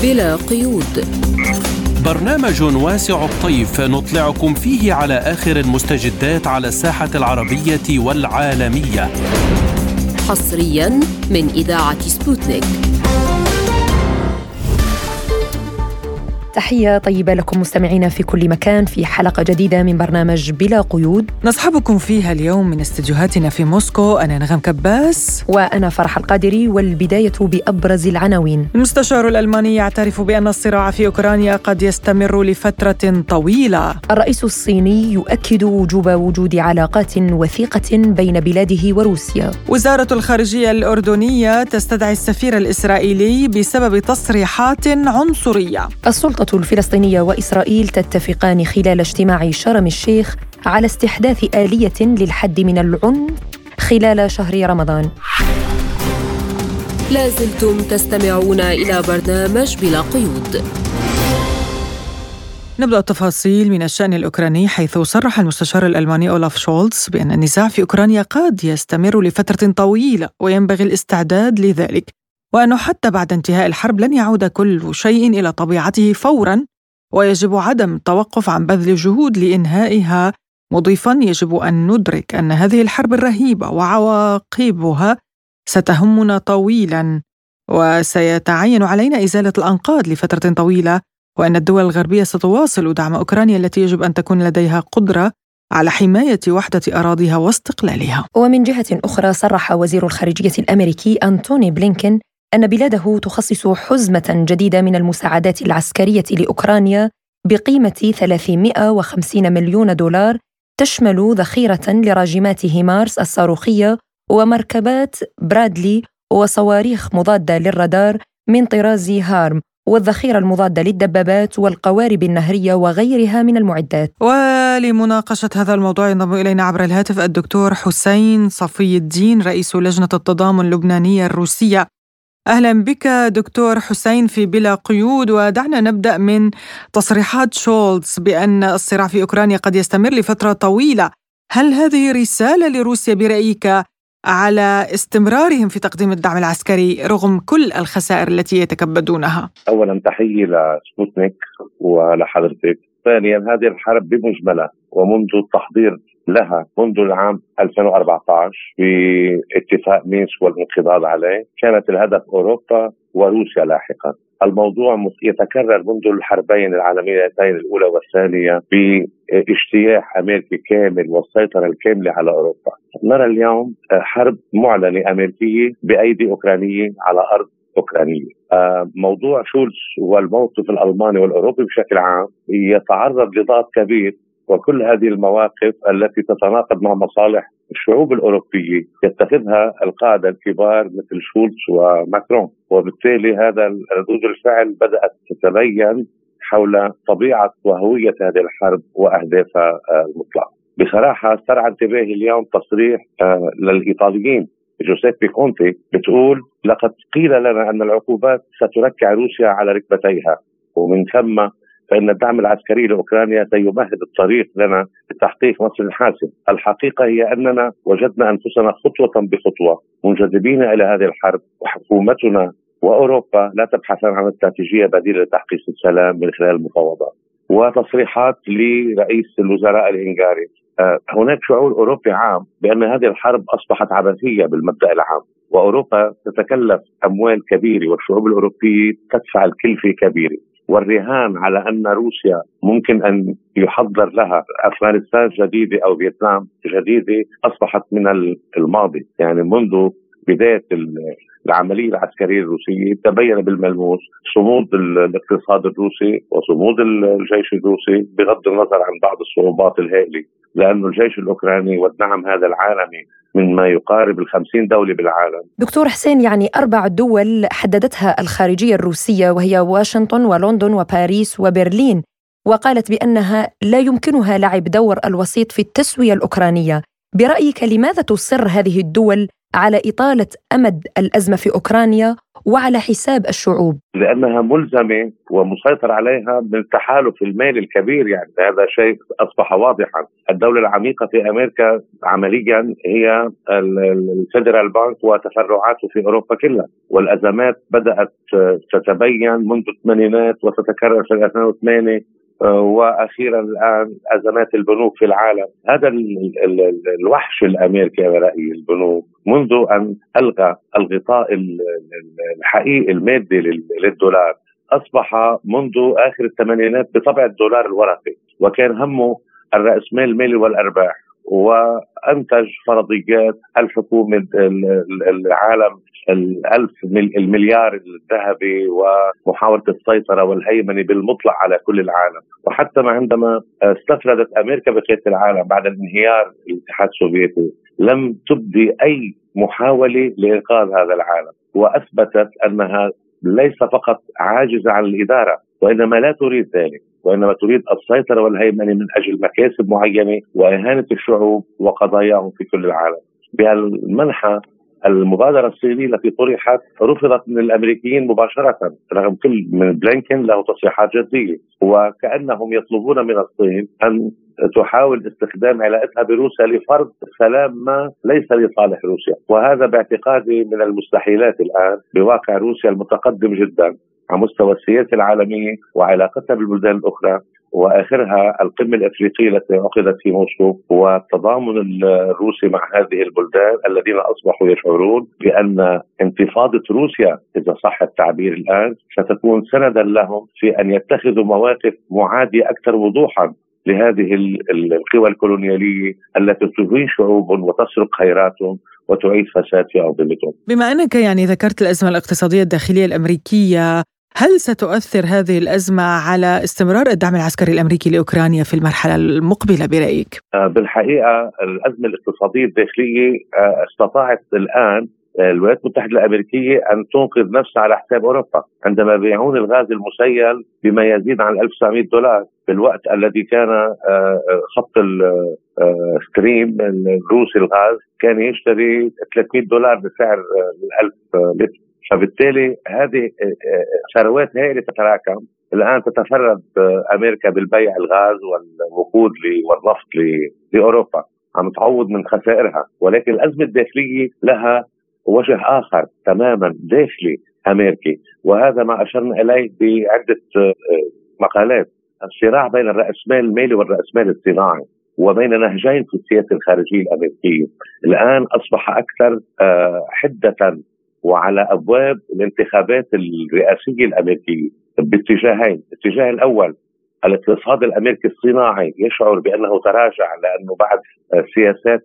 بلا قيود، برنامج واسع الطيف نطلعكم فيه على آخر المستجدات على الساحة العربية والعالمية، حصرياً من إذاعة سبوتنيك. تحية طيبة لكم مستمعينا في كل مكان في حلقة جديدة من برنامج بلا قيود نصحبكم فيها اليوم من استديوهاتنا في موسكو. أنا نغم كباس وأنا فرح القادري. والبداية بأبرز العناوين. المستشار الألماني يعترف بأن الصراع في أوكرانيا قد يستمر لفترة طويلة. الرئيس الصيني يؤكد وجود علاقات وثيقة بين بلاده وروسيا. وزارة الخارجية الأردنية تستدعي السفير الإسرائيلي بسبب تصريحات عنصرية. السلطة الفلسطينية وإسرائيل تتفقان خلال اجتماع شرم الشيخ على استحداث آلية للحد من العنف خلال شهر رمضان. لازلتم تستمعون إلى برنامج بلا قيود. نبدأ التفاصيل من الشأن الأوكراني، حيث صرح المستشار الألماني أولاف شولتز بأن النزاع في أوكرانيا قد يستمر لفترة طويلة وينبغي الاستعداد لذلك، وأنه حتى بعد انتهاء الحرب لن يعود كل شيء إلى طبيعته فوراً، ويجب عدم التوقف عن بذل جهود لإنهائها، مضيفاً يجب أن ندرك أن هذه الحرب الرهيبة وعواقبها ستهمنا طويلاً، وسيتعين علينا إزالة الأنقاض لفترة طويلة، وأن الدول الغربية ستواصل دعم أوكرانيا التي يجب أن تكون لديها قدرة على حماية وحدة أراضيها واستقلالها. ومن جهة أخرى صرح وزير الخارجية الأمريكي أنتوني بلينكين أن بلاده تخصص حزمة جديدة من المساعدات العسكرية لأوكرانيا بقيمة 350 مليون دولار، تشمل ذخيرة لراجمات هيمارس الصاروخية ومركبات برادلي وصواريخ مضادة للرادار من طراز هارم، والذخيرة المضادة للدبابات والقوارب النهرية وغيرها من المعدات. ولمناقشة هذا الموضوع ينضم إلينا عبر الهاتف الدكتور حسين صفي الدين، رئيس لجنة التضامن اللبنانية الروسية. أهلا بك دكتور حسين في بلا قيود. ودعنا نبدأ من تصريحات شولتز بأن الصراع في أوكرانيا قد يستمر لفترة طويلة. هل هذه رسالة لروسيا برأيك على استمرارهم في تقديم الدعم العسكري رغم كل الخسائر التي يتكبدونها؟ أولا تحية لسبوتنيك ولحضرتك. ثانيا هذه الحرب بمجملها ومنذ التحضير لها منذ العام 2014 باتفاق مينسك والانقضاض عليه كانت الهدف أوروبا وروسيا لاحقا. الموضوع يتكرر منذ الحربين العالميتين الأولى والثانية باجتياح أمريكي كامل والسيطرة الكاملة على أوروبا. نرى اليوم حرب معلنة أمريكية بأيدي أوكرانية على أرض أوكرانية. موضوع شولتز والموقف الألماني والأوروبي بشكل عام يتعرض لضغط كبير، وكل هذه المواقف التي تتناقض مع مصالح الشعوب الأوروبية يتخذها القادة الكبار مثل شولتز وماكرون، وبالتالي هذا ردود الفعل بدأت تتبين حول طبيعة وهوية هذه الحرب وأهدافها المطلقة. بصراحة استرعى انتباهي اليوم تصريح للإيطاليين جوزيبي كونتي بتقول لقد قيل لنا أن العقوبات ستركع روسيا على ركبتيها، ومن ثم فإن الدعم العسكري لأوكرانيا سيمهد الطريق لنا لتحقيق نصر حاسم. الحقيقة هي أننا وجدنا أنفسنا خطوة بخطوة منجذبين إلى هذه الحرب، وحكومتنا وأوروبا لا تبحثان عن استراتيجية بديلة لتحقيق السلام من خلال المفاوضات. وتصريحات لرئيس الوزراء الهنغاري. هناك شعور أوروبي عام بأن هذه الحرب أصبحت عبثية بالمبدأ العام، وأوروبا تتكلف أموال كبيرة والشعوب الأوروبية تدفع الكلفة كبيرة، والرهان على أن روسيا ممكن أن يحضر لها أفغانستان جديدة أو فيتنام جديدة أصبحت من الماضي. يعني منذ بداية العملية العسكرية الروسية تبين بالملموس صمود الاقتصاد الروسي وصمود الجيش الروسي بغض النظر عن بعض الصعوبات الهائلة، لأن الجيش الأوكراني والدعم هذا العالمي من ما يقارب 50 دولة بالعالم. دكتور حسين، يعني 4 دول حددتها الخارجية الروسية وهي واشنطن ولندن وباريس وبرلين، وقالت بأنها لا يمكنها لعب دور الوسيط في التسوية الأوكرانية. برأيك لماذا تصر هذه الدول على إطالة أمد الأزمة في أوكرانيا وعلى حساب الشعوب؟ لأنها ملزمة ومسيطر عليها من التحالف المالي الكبير، يعني هذا شيء أصبح واضحا. الدولة العميقة في أمريكا عمليا هي الفيدرال بانك وتفرعاته في أوروبا كلها، والأزمات بدأت تتبين منذ الثمانينات وتتكرر في 2008 واخيرا الان ازمات البنوك في العالم. هذا الوحش الامريكي على رايي البنوك منذ ان الغى الغطاء الحقيقي المادي للدولار، اصبح منذ اخر الثمانينات بطبع الدولار الورقي، وكان همه الرأسمال المالي والارباح، وانتج فرضيات الحكومه العالم المليار الذهبي ومحاولة السيطرة والهيمنة بالمطلق على كل العالم. وحتى عندما استفردت أمريكا بقيادة العالم بعد انهيار الاتحاد السوفيتي لم تبدي أي محاولة لإنقاذ هذا العالم، وأثبتت أنها ليس فقط عاجزة عن الإدارة وإنما لا تريد ذلك، وإنما تريد السيطرة والهيمنة من أجل مكاسب معينة وإهانة الشعوب وقضاياهم في كل العالم. بهالمنحى المبادرة الصينية التي طرحت رفضت من الأمريكيين مباشرة، رغم كل من بلينكن له تصريحات جدية، وكأنهم يطلبون من الصين أن تحاول استخدام علاقتها بروسيا لفرض سلام ما ليس لصالح روسيا، وهذا باعتقادي من المستحيلات الآن بواقع روسيا المتقدم جدا على مستوى السياسة العالمية وعلاقتها بالبلدان الأخرى، وآخرها القمة الأفريقية التي عقدت في موسكو، والتضامن الروسي مع هذه البلدان الذين أصبحوا يشعرون بأن انتفاضة روسيا إذا صح التعبير الآن ستكون سندا لهم في أن يتخذوا مواقف معادية أكثر وضوحا لهذه القوى الكولونيالية التي تهين شعوب وتسرق خيراتهم وتعيد فساد في أنظمتهم. بما أنك ذكرت الأزمة الاقتصادية الداخلية الأمريكية، هل ستؤثر هذه الأزمة على استمرار الدعم العسكري الأمريكي لأوكرانيا في المرحلة المقبلة برأيك؟ بالحقيقة الأزمة الاقتصادية الداخلية استطاعت الآن الولايات المتحدة الأمريكية أن تنقذ نفسها على حساب أوروبا عندما يبيعون الغاز المسيل بما يزيد عن $1900 في الوقت الذي كان خط ستريم الروسي الغاز كان يشتري $300 بسعر 1000 لتر. فبالتالي هذه ثروات هائلة تتراكم. الآن تتفرد أمريكا بالبيع الغاز والوقود والنفط لأوروبا، عم تعوض من خسائرها، ولكن الأزمة الداخلية لها وجه آخر تماما داخلي أمريكي، وهذا ما أشرنا إليه بعدة مقالات. الصراع بين الرأسمال المالي والرأسمال الصناعي وبين نهجين في السياسة الخارجية الأمريكية الآن أصبح أكثر حدة وعلى أبواب الانتخابات الرئاسية الأمريكية باتجاهين. الاتجاه الأول الاقتصاد الأمريكي الصناعي يشعر بأنه تراجع لأنه بعد سياسات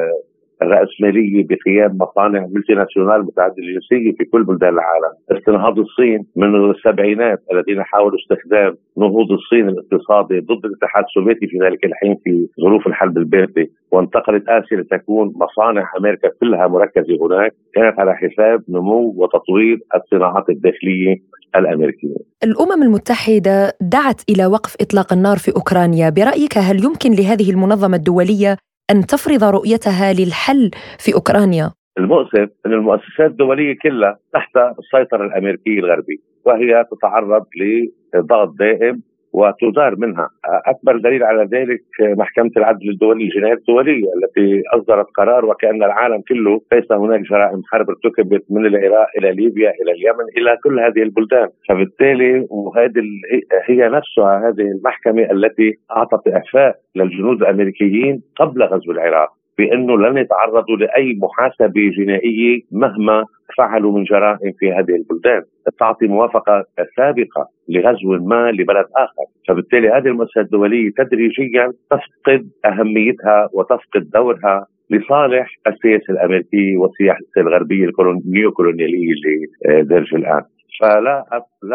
الرأسمالية بقيام مصانع ملتي ناسيونال متعددة الجنسية في كل بلدان العالم، استنهاض الصين من السبعينات الذين حاولوا استخدام نهوض الصين الاقتصادي ضد الاتحاد السوفيتي في ذلك الحين في ظروف الحرب الباردة، وانتقلت آسيا لتكون مصانع أمريكا كلها مركزة هناك، كانت على حساب نمو وتطوير الصناعات الداخلية الأمريكية. الأمم المتحدة دعت إلى وقف إطلاق النار في أوكرانيا، برأيك هل يمكن لهذه المنظمة الدولية أن تفرض رؤيتها للحل في أوكرانيا؟ المؤسف أن المؤسسات الدولية كلها تحت السيطرة الأمريكية الغربية، وهي تتعرض لضغط دائم وتدار منها. أكبر دليل على ذلك محكمة العدل الدولي الجنايات الدولية التي أصدرت قرار وكأن العالم كله ليس هناك جرائم حرب ارتكبت من العراق إلى ليبيا إلى اليمن إلى كل هذه البلدان. فبالتالي وهذه هي نفسها هذه المحكمة التي أعطت إعفاء للجنود الأمريكيين قبل غزو العراق بأنه لن يتعرضوا لأي محاسبة جنائية مهما فعلوا من جرائم في هذه البلدان، تعطي موافقة سابقة لغزو ما لبلد آخر. فبالتالي هذه المؤسسات الدولية تدريجيا تفقد أهميتها وتفقد دورها لصالح السياسة الأمريكية والسياسة الغربية النيوكولونيالية اللي درج الآن. فلا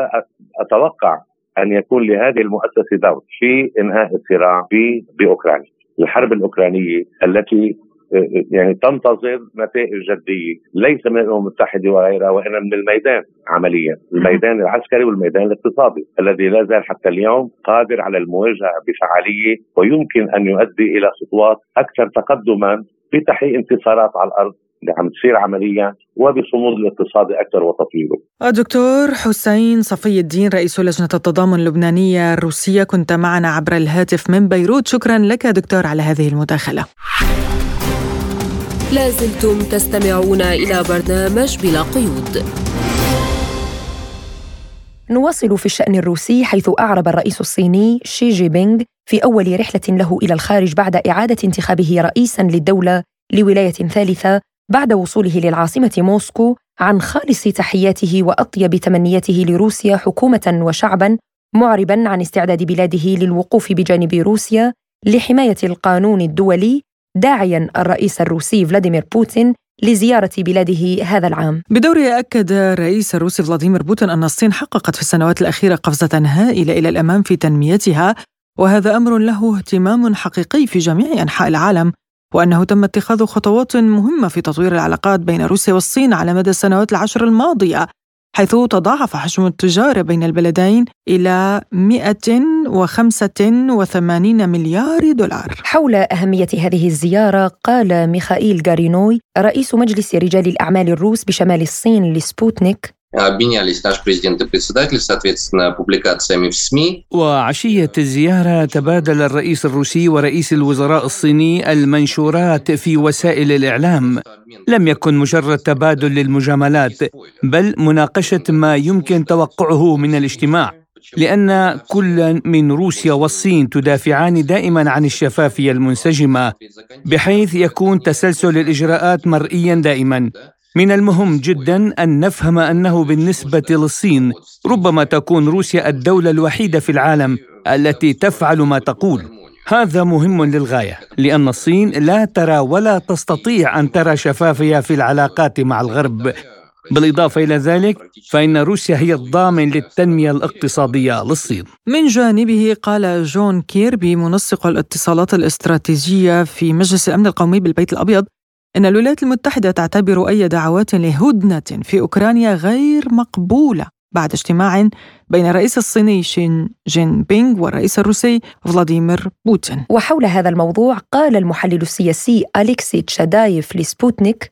أتوقع أن يكون لهذه المؤسسة دور في إنهاء الصراع بأوكرانيا. الحرب الأوكرانية التي تنتظر نتائج جدية ليس من الأمم المتحدة وغيرها، وإنما من الميدان عمليا، الميدان العسكري والميدان الاقتصادي الذي لا زال حتى اليوم قادر على المواجهة بفعالية، ويمكن أن يؤدي إلى خطوات أكثر تقدما بتحقيق انتصارات على الأرض اللي عم تصير عمليا وبصمود الاقتصادي أكثر وتطويره. دكتور حسين صفي الدين رئيس لجنة التضامن اللبنانية الروسية، كنت معنا عبر الهاتف من بيروت. شكرا لك دكتور على هذه المداخلة. لازلتم تستمعون إلى برنامج بلا قيود. نواصل في الشأن الروسي، حيث أعرب الرئيس الصيني شي جي بينغ في أول رحلة له إلى الخارج بعد إعادة انتخابه رئيساً للدولة لولاية ثالثة بعد وصوله للعاصمة موسكو عن خالص تحياته وأطيب تمنياته لروسيا حكومة وشعباً، معرباً عن استعداد بلاده للوقوف بجانب روسيا لحماية القانون الدولي، داعياً الرئيس الروسي فلاديمير بوتين لزيارة بلاده هذا العام. بدوره أكد الرئيس الروسي فلاديمير بوتين أن الصين حققت في السنوات الأخيرة قفزة هائلة إلى الأمام في تنميتها، وهذا أمر له اهتمام حقيقي في جميع أنحاء العالم، وأنه تم اتخاذ خطوات مهمة في تطوير العلاقات بين روسيا والصين على مدى السنوات العشر الماضية، حيث تضاعف حجم التجارة بين البلدين إلى 185 مليار دولار. حول أهمية هذه الزيارة قال ميخائيل غارينوي رئيس مجلس رجال الأعمال الروس بشمال الصين لسبوتنيك: وعشية الزيارة تبادل الرئيس الروسي ورئيس الوزراء الصيني المنشورات في وسائل الإعلام. لم يكن مجرد تبادل للمجاملات، بل مناقشة ما يمكن توقعه من الاجتماع، لأن كل من روسيا والصين تدافعان دائما عن الشفافية المنسجمة، بحيث يكون تسلسل الإجراءات مرئيا دائما. من المهم جدا أن نفهم أنه بالنسبة للصين ربما تكون روسيا الدولة الوحيدة في العالم التي تفعل ما تقول. هذا مهم للغاية، لأن الصين لا ترى ولا تستطيع أن ترى شفافية في العلاقات مع الغرب. بالإضافة إلى ذلك فإن روسيا هي الضامن للتنمية الاقتصادية للصين. من جانبه قال جون كيربي منسق الاتصالات الاستراتيجية في مجلس الأمن القومي بالبيت الأبيض إن الولايات المتحدة تعتبر أي دعوات لهدنة في أوكرانيا غير مقبولة بعد اجتماع بين الرئيس الصيني شي جين بينغ والرئيس الروسي فلاديمير بوتين. وحول هذا الموضوع قال المحلل السياسي أليكسي تشادايف لسبوتنيك: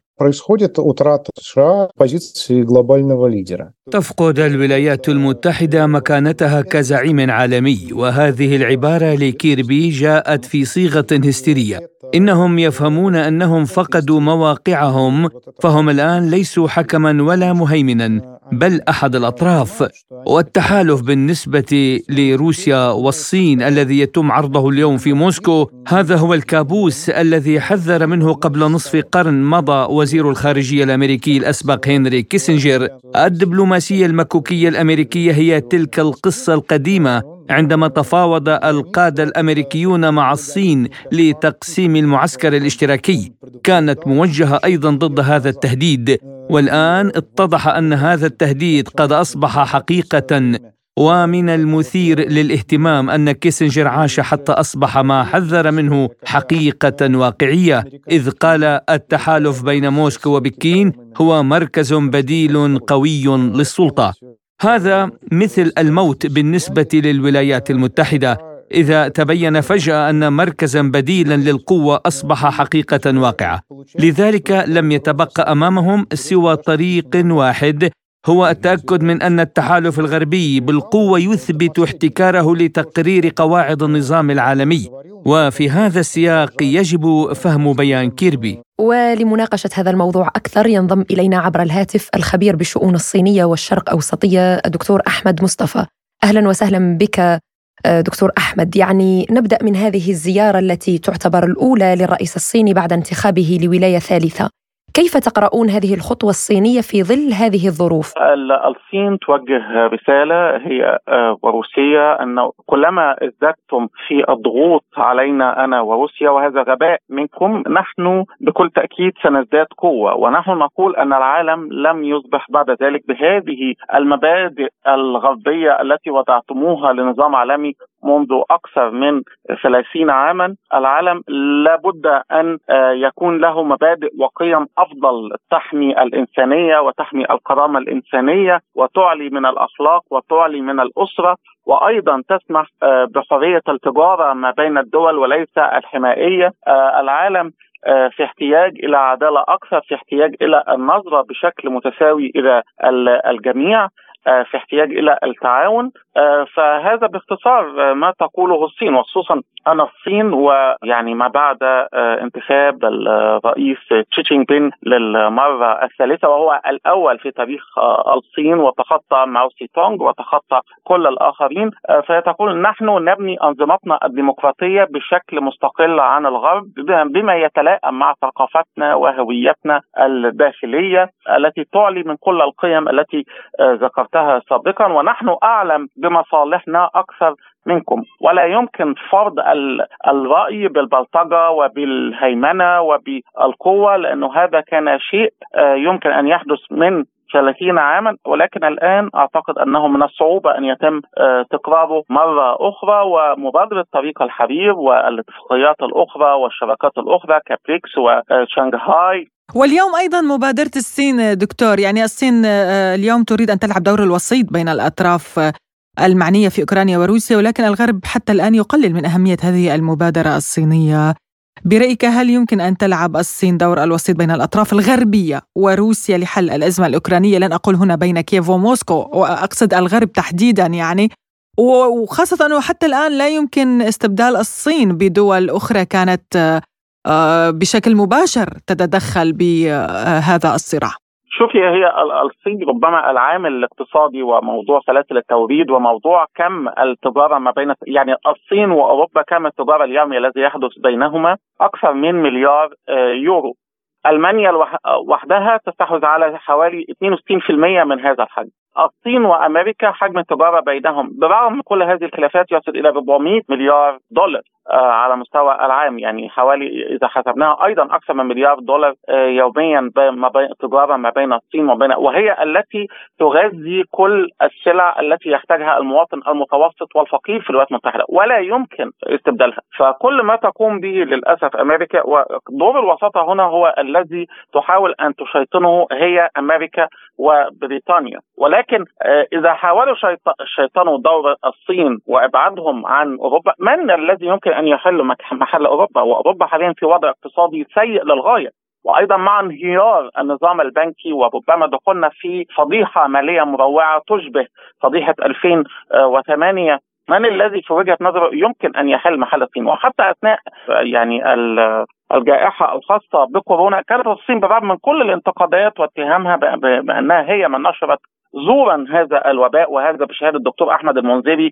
تفقد الولايات المتحدة مكانتها كزعيم عالمي، وهذه العبارة لكيربي جاءت في صيغة هستيرية. إنهم يفهمون أنهم فقدوا مواقعهم، فهم الآن ليسوا حكما ولا مهيمنا، بل أحد الأطراف. والتحالف بالنسبة لروسيا والصين الذي يتم عرضه اليوم في موسكو، هذا هو الكابوس الذي حذر منه قبل نصف قرن مضى وزير الخارجية الأمريكي الأسبق هنري كيسنجر. الدبلوماسية المكوكية الأمريكية هي تلك القصة القديمة عندما تفاوض القادة الأمريكيون مع الصين لتقسيم المعسكر الاشتراكي، كانت موجهة أيضا ضد هذا التهديد، والآن اتضح أن هذا التهديد قد أصبح حقيقة. ومن المثير للاهتمام أن كيسنجر عاش حتى أصبح ما حذر منه حقيقة واقعية، إذ قال: التحالف بين موسكو وبكين هو مركز بديل قوي للسلطة. هذا مثل الموت بالنسبة للولايات المتحدة إذا تبين فجأة أن مركزا بديلا للقوة أصبح حقيقة واقعة. لذلك لم يتبقى أمامهم سوى طريق واحد، هو التأكد من أن التحالف الغربي بالقوة يثبت احتكاره لتقرير قواعد النظام العالمي. وفي هذا السياق يجب فهم بيان كيربي. ولمناقشة هذا الموضوع أكثر ينضم إلينا عبر الهاتف الخبير بالشؤون الصينية والشرق أوسطية الدكتور أحمد مصطفى. أهلا وسهلا بك دكتور أحمد. يعني نبدأ من هذه الزيارة التي تعتبر الأولى للرئيس الصيني بعد انتخابه لولاية ثالثة. كيف تقرؤون هذه الخطوة الصينية في ظل هذه الظروف؟ الصين توجه رسالة هي وروسيا أن كلما ازددتم في الضغوط علينا أنا وروسيا وهذا غباء منكم، نحن بكل تأكيد سنزداد قوة. ونحن نقول أن العالم لم يصبح بعد ذلك بهذه المبادئ الغربية التي وضعتموها لنظام عالمي منذ أكثر من 30 عاما. العالم لابد أن يكون له مبادئ وقيم أفضل تحمي الإنسانية وتحمي الكرامة الإنسانية وتعلي من الأخلاق وتعلي من الأسرة، وأيضا تسمح بحرية التجارة ما بين الدول وليس الحمائية. العالم في احتياج إلى عدالة أكثر، في احتياج إلى النظرة بشكل متساوي إلى الجميع، في احتياج إلى التعاون. فهذا باختصار ما تقوله الصين، وخصوصا أن الصين ويعني ما بعد انتخاب الرئيس شي جين بين للمرة الثالثة، وهو الأول في تاريخ الصين، وتخطى ماو سي تونغ وتخطى كل الآخرين. فتقول نحن نبني أنظمتنا الديمقراطية بشكل مستقل عن الغرب بما يتلائم مع ثقافتنا وهويتنا الداخلية التي تعلي من كل القيم التي ذكرتها سابقا، ونحن أعلم بمصالحنا أكثر منكم، ولا يمكن فرض الرأي بالبلطجة وبالهيمنة وبالقوة، لأنه هذا كان شيء يمكن أن يحدث من 30 عاما، ولكن الآن أعتقد أنه من الصعوبة أن يتم تكراره مرة أخرى، ومبادرة طريق الحرير والاتفاقيات الأخرى والشراكات الأخرى كبريكس وشنغهاي. واليوم أيضا مبادرة الصين دكتور، يعني الصين اليوم تريد أن تلعب دور الوسيط بين الأطراف المعنية في أوكرانيا وروسيا، ولكن الغرب حتى الآن يقلل من أهمية هذه المبادرة الصينية. برأيك هل يمكن أن تلعب الصين دور الوسيط بين الأطراف الغربية وروسيا لحل الأزمة الأوكرانية؟ لن أقول هنا بين كييف وموسكو، وأقصد الغرب تحديدا يعني، وخاصة أنه حتى الآن لا يمكن استبدال الصين بدول أخرى كانت بشكل مباشر تتدخل بهذا الصراع. شوفي، هي الصين ربما العامل الاقتصادي وموضوع سلاسل التوريد وموضوع كم التجارة ما بين يعني الصين وأوروبا، كم التجارة اليومي الذي يحدث بينهما أكثر من مليار يورو. ألمانيا وحدها تستحوذ على حوالي 62% من هذا الحجم. الصين وأمريكا حجم التجارة بينهم برغم من كل هذه الخلافات يصل إلى 400 مليار دولار على مستوى العام، يعني حوالي إذا حسبناها أيضا أكثر من مليار دولار يوميا ما بين التجارة ما بين الصين وهي التي تغذي كل السلع التي يحتاجها المواطن المتوسط والفقير في الولايات المتحدة، ولا يمكن استبدالها. فكل ما تقوم به للأسف أمريكا، ودور الوساطة هنا هو الذي تحاول أن تشيطنه هي أمريكا وبريطانيا. ولكن إذا حاولوا شيطنوا دور الصين وإبعادهم عن أوروبا، من الذي يمكن أن يحل محل أوروبا؟ وأوروبا حاليا في وضع اقتصادي سيء للغاية، وأيضا مع انهيار النظام البنكي، وربما دخلنا في فضيحة مالية مروعة تشبه فضيحة 2008. من الذي في وجهة نظره يمكن أن يحل محل الصين؟ وحتى أثناء يعني الجائحة الخاصة بكورونا كانت الصين بالرغم من كل الانتقادات واتهامها بأنها هي من نشرت زورا هذا الوباء، وهذا بشهادة الدكتور أحمد المنذري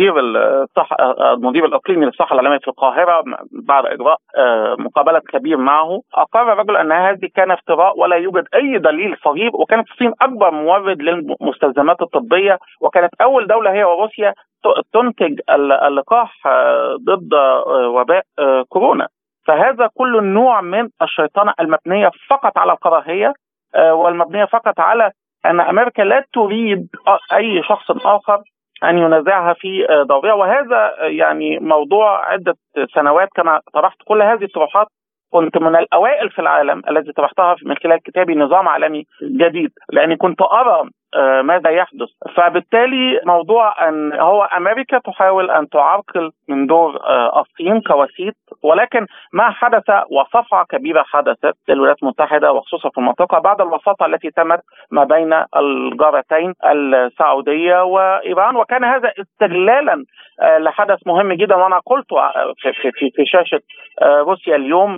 المدير الإقليمي للصحة العالمية في القاهرة بعد إجراء مقابلة كبير معه. أقر الرجل أن هذه كان افتراء ولا يوجد أي دليل صليب، وكانت الصين أكبر مورد للمستلزمات الطبية، وكانت أول دولة هي وروسيا تنتج اللقاح ضد وباء كورونا. فهذا كل نوع من الشيطنة المبنية فقط على الكراهية، والمبنية فقط على أن أمريكا لا تريد أي شخص آخر أن ينازعها في دورها. وهذا يعني موضوع عدة سنوات كما طرحت كل هذه الطروحات، كنت من الأوائل في العالم الذي طرحتها من خلال كتابي نظام عالمي جديد، لأني كنت أرى ماذا يحدث. فبالتالي موضوع أن هو أمريكا تحاول أن تعرقل من دور الصين كوسيط، ولكن ما حدث وصفعة كبيرة حدثت للولايات المتحدة وخصوصا في المنطقة بعد الوساطة التي تمت ما بين الجارتين السعودية وإيران، وكان هذا استغلالا لحدث مهم جدا. وأنا قلت في شاشة روسيا اليوم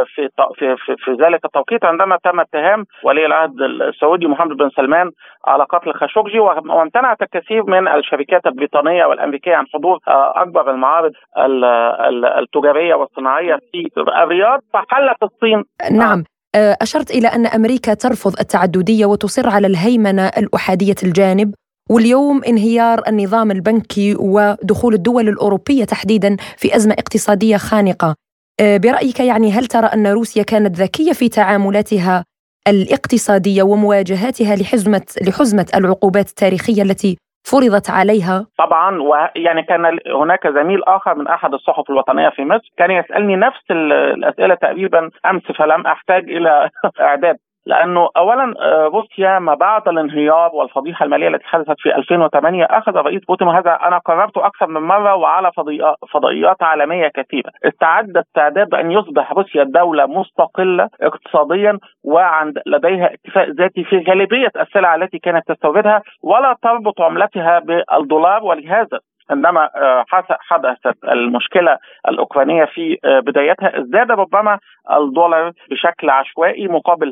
في ذلك التوقيت عندما تم اتهام ولي العهد السعودي محمد بن سلمان على قتل خاشقجي، وامتنعت الكثير من الشركات البريطانية والأمريكية عن حضور أكبر المعارض التجارية والصناعية في الرياض، فحلت الصين. نعم، أشرت إلى أن أمريكا ترفض التعددية وتصر على الهيمنة الأحادية الجانب، واليوم انهيار النظام البنكي ودخول الدول الأوروبية تحديدا في أزمة اقتصادية خانقة. برأيك يعني هل ترى أن روسيا كانت ذكية في تعاملاتها الاقتصادية ومواجهاتها لحزمة العقوبات التاريخية التي فرضت عليها؟ طبعا، ويعني كان هناك زميل آخر من أحد الصحف الوطنية في مصر كان يسألني نفس الأسئلة تقريبا أمس، فلم أحتاج إلى إعداد. لأنه أولا روسيا ما بعد الانهيار والفضيحة المالية التي حدثت في 2008 أخذ الرئيس بوتين، وهذا أنا قررته أكثر من مرة وعلى فضائيات عالمية كثيرة، استعداد بأن يصبح روسيا دولة مستقلة اقتصاديا لديها اكتفاء ذاتي في غالبية السلع التي كانت تستوردها، ولا تربط عملتها بالدولار. ولهذا عندما حدثت المشكلة الأوكرانية في بدايتها ازداد ربما الدولار بشكل عشوائي مقابل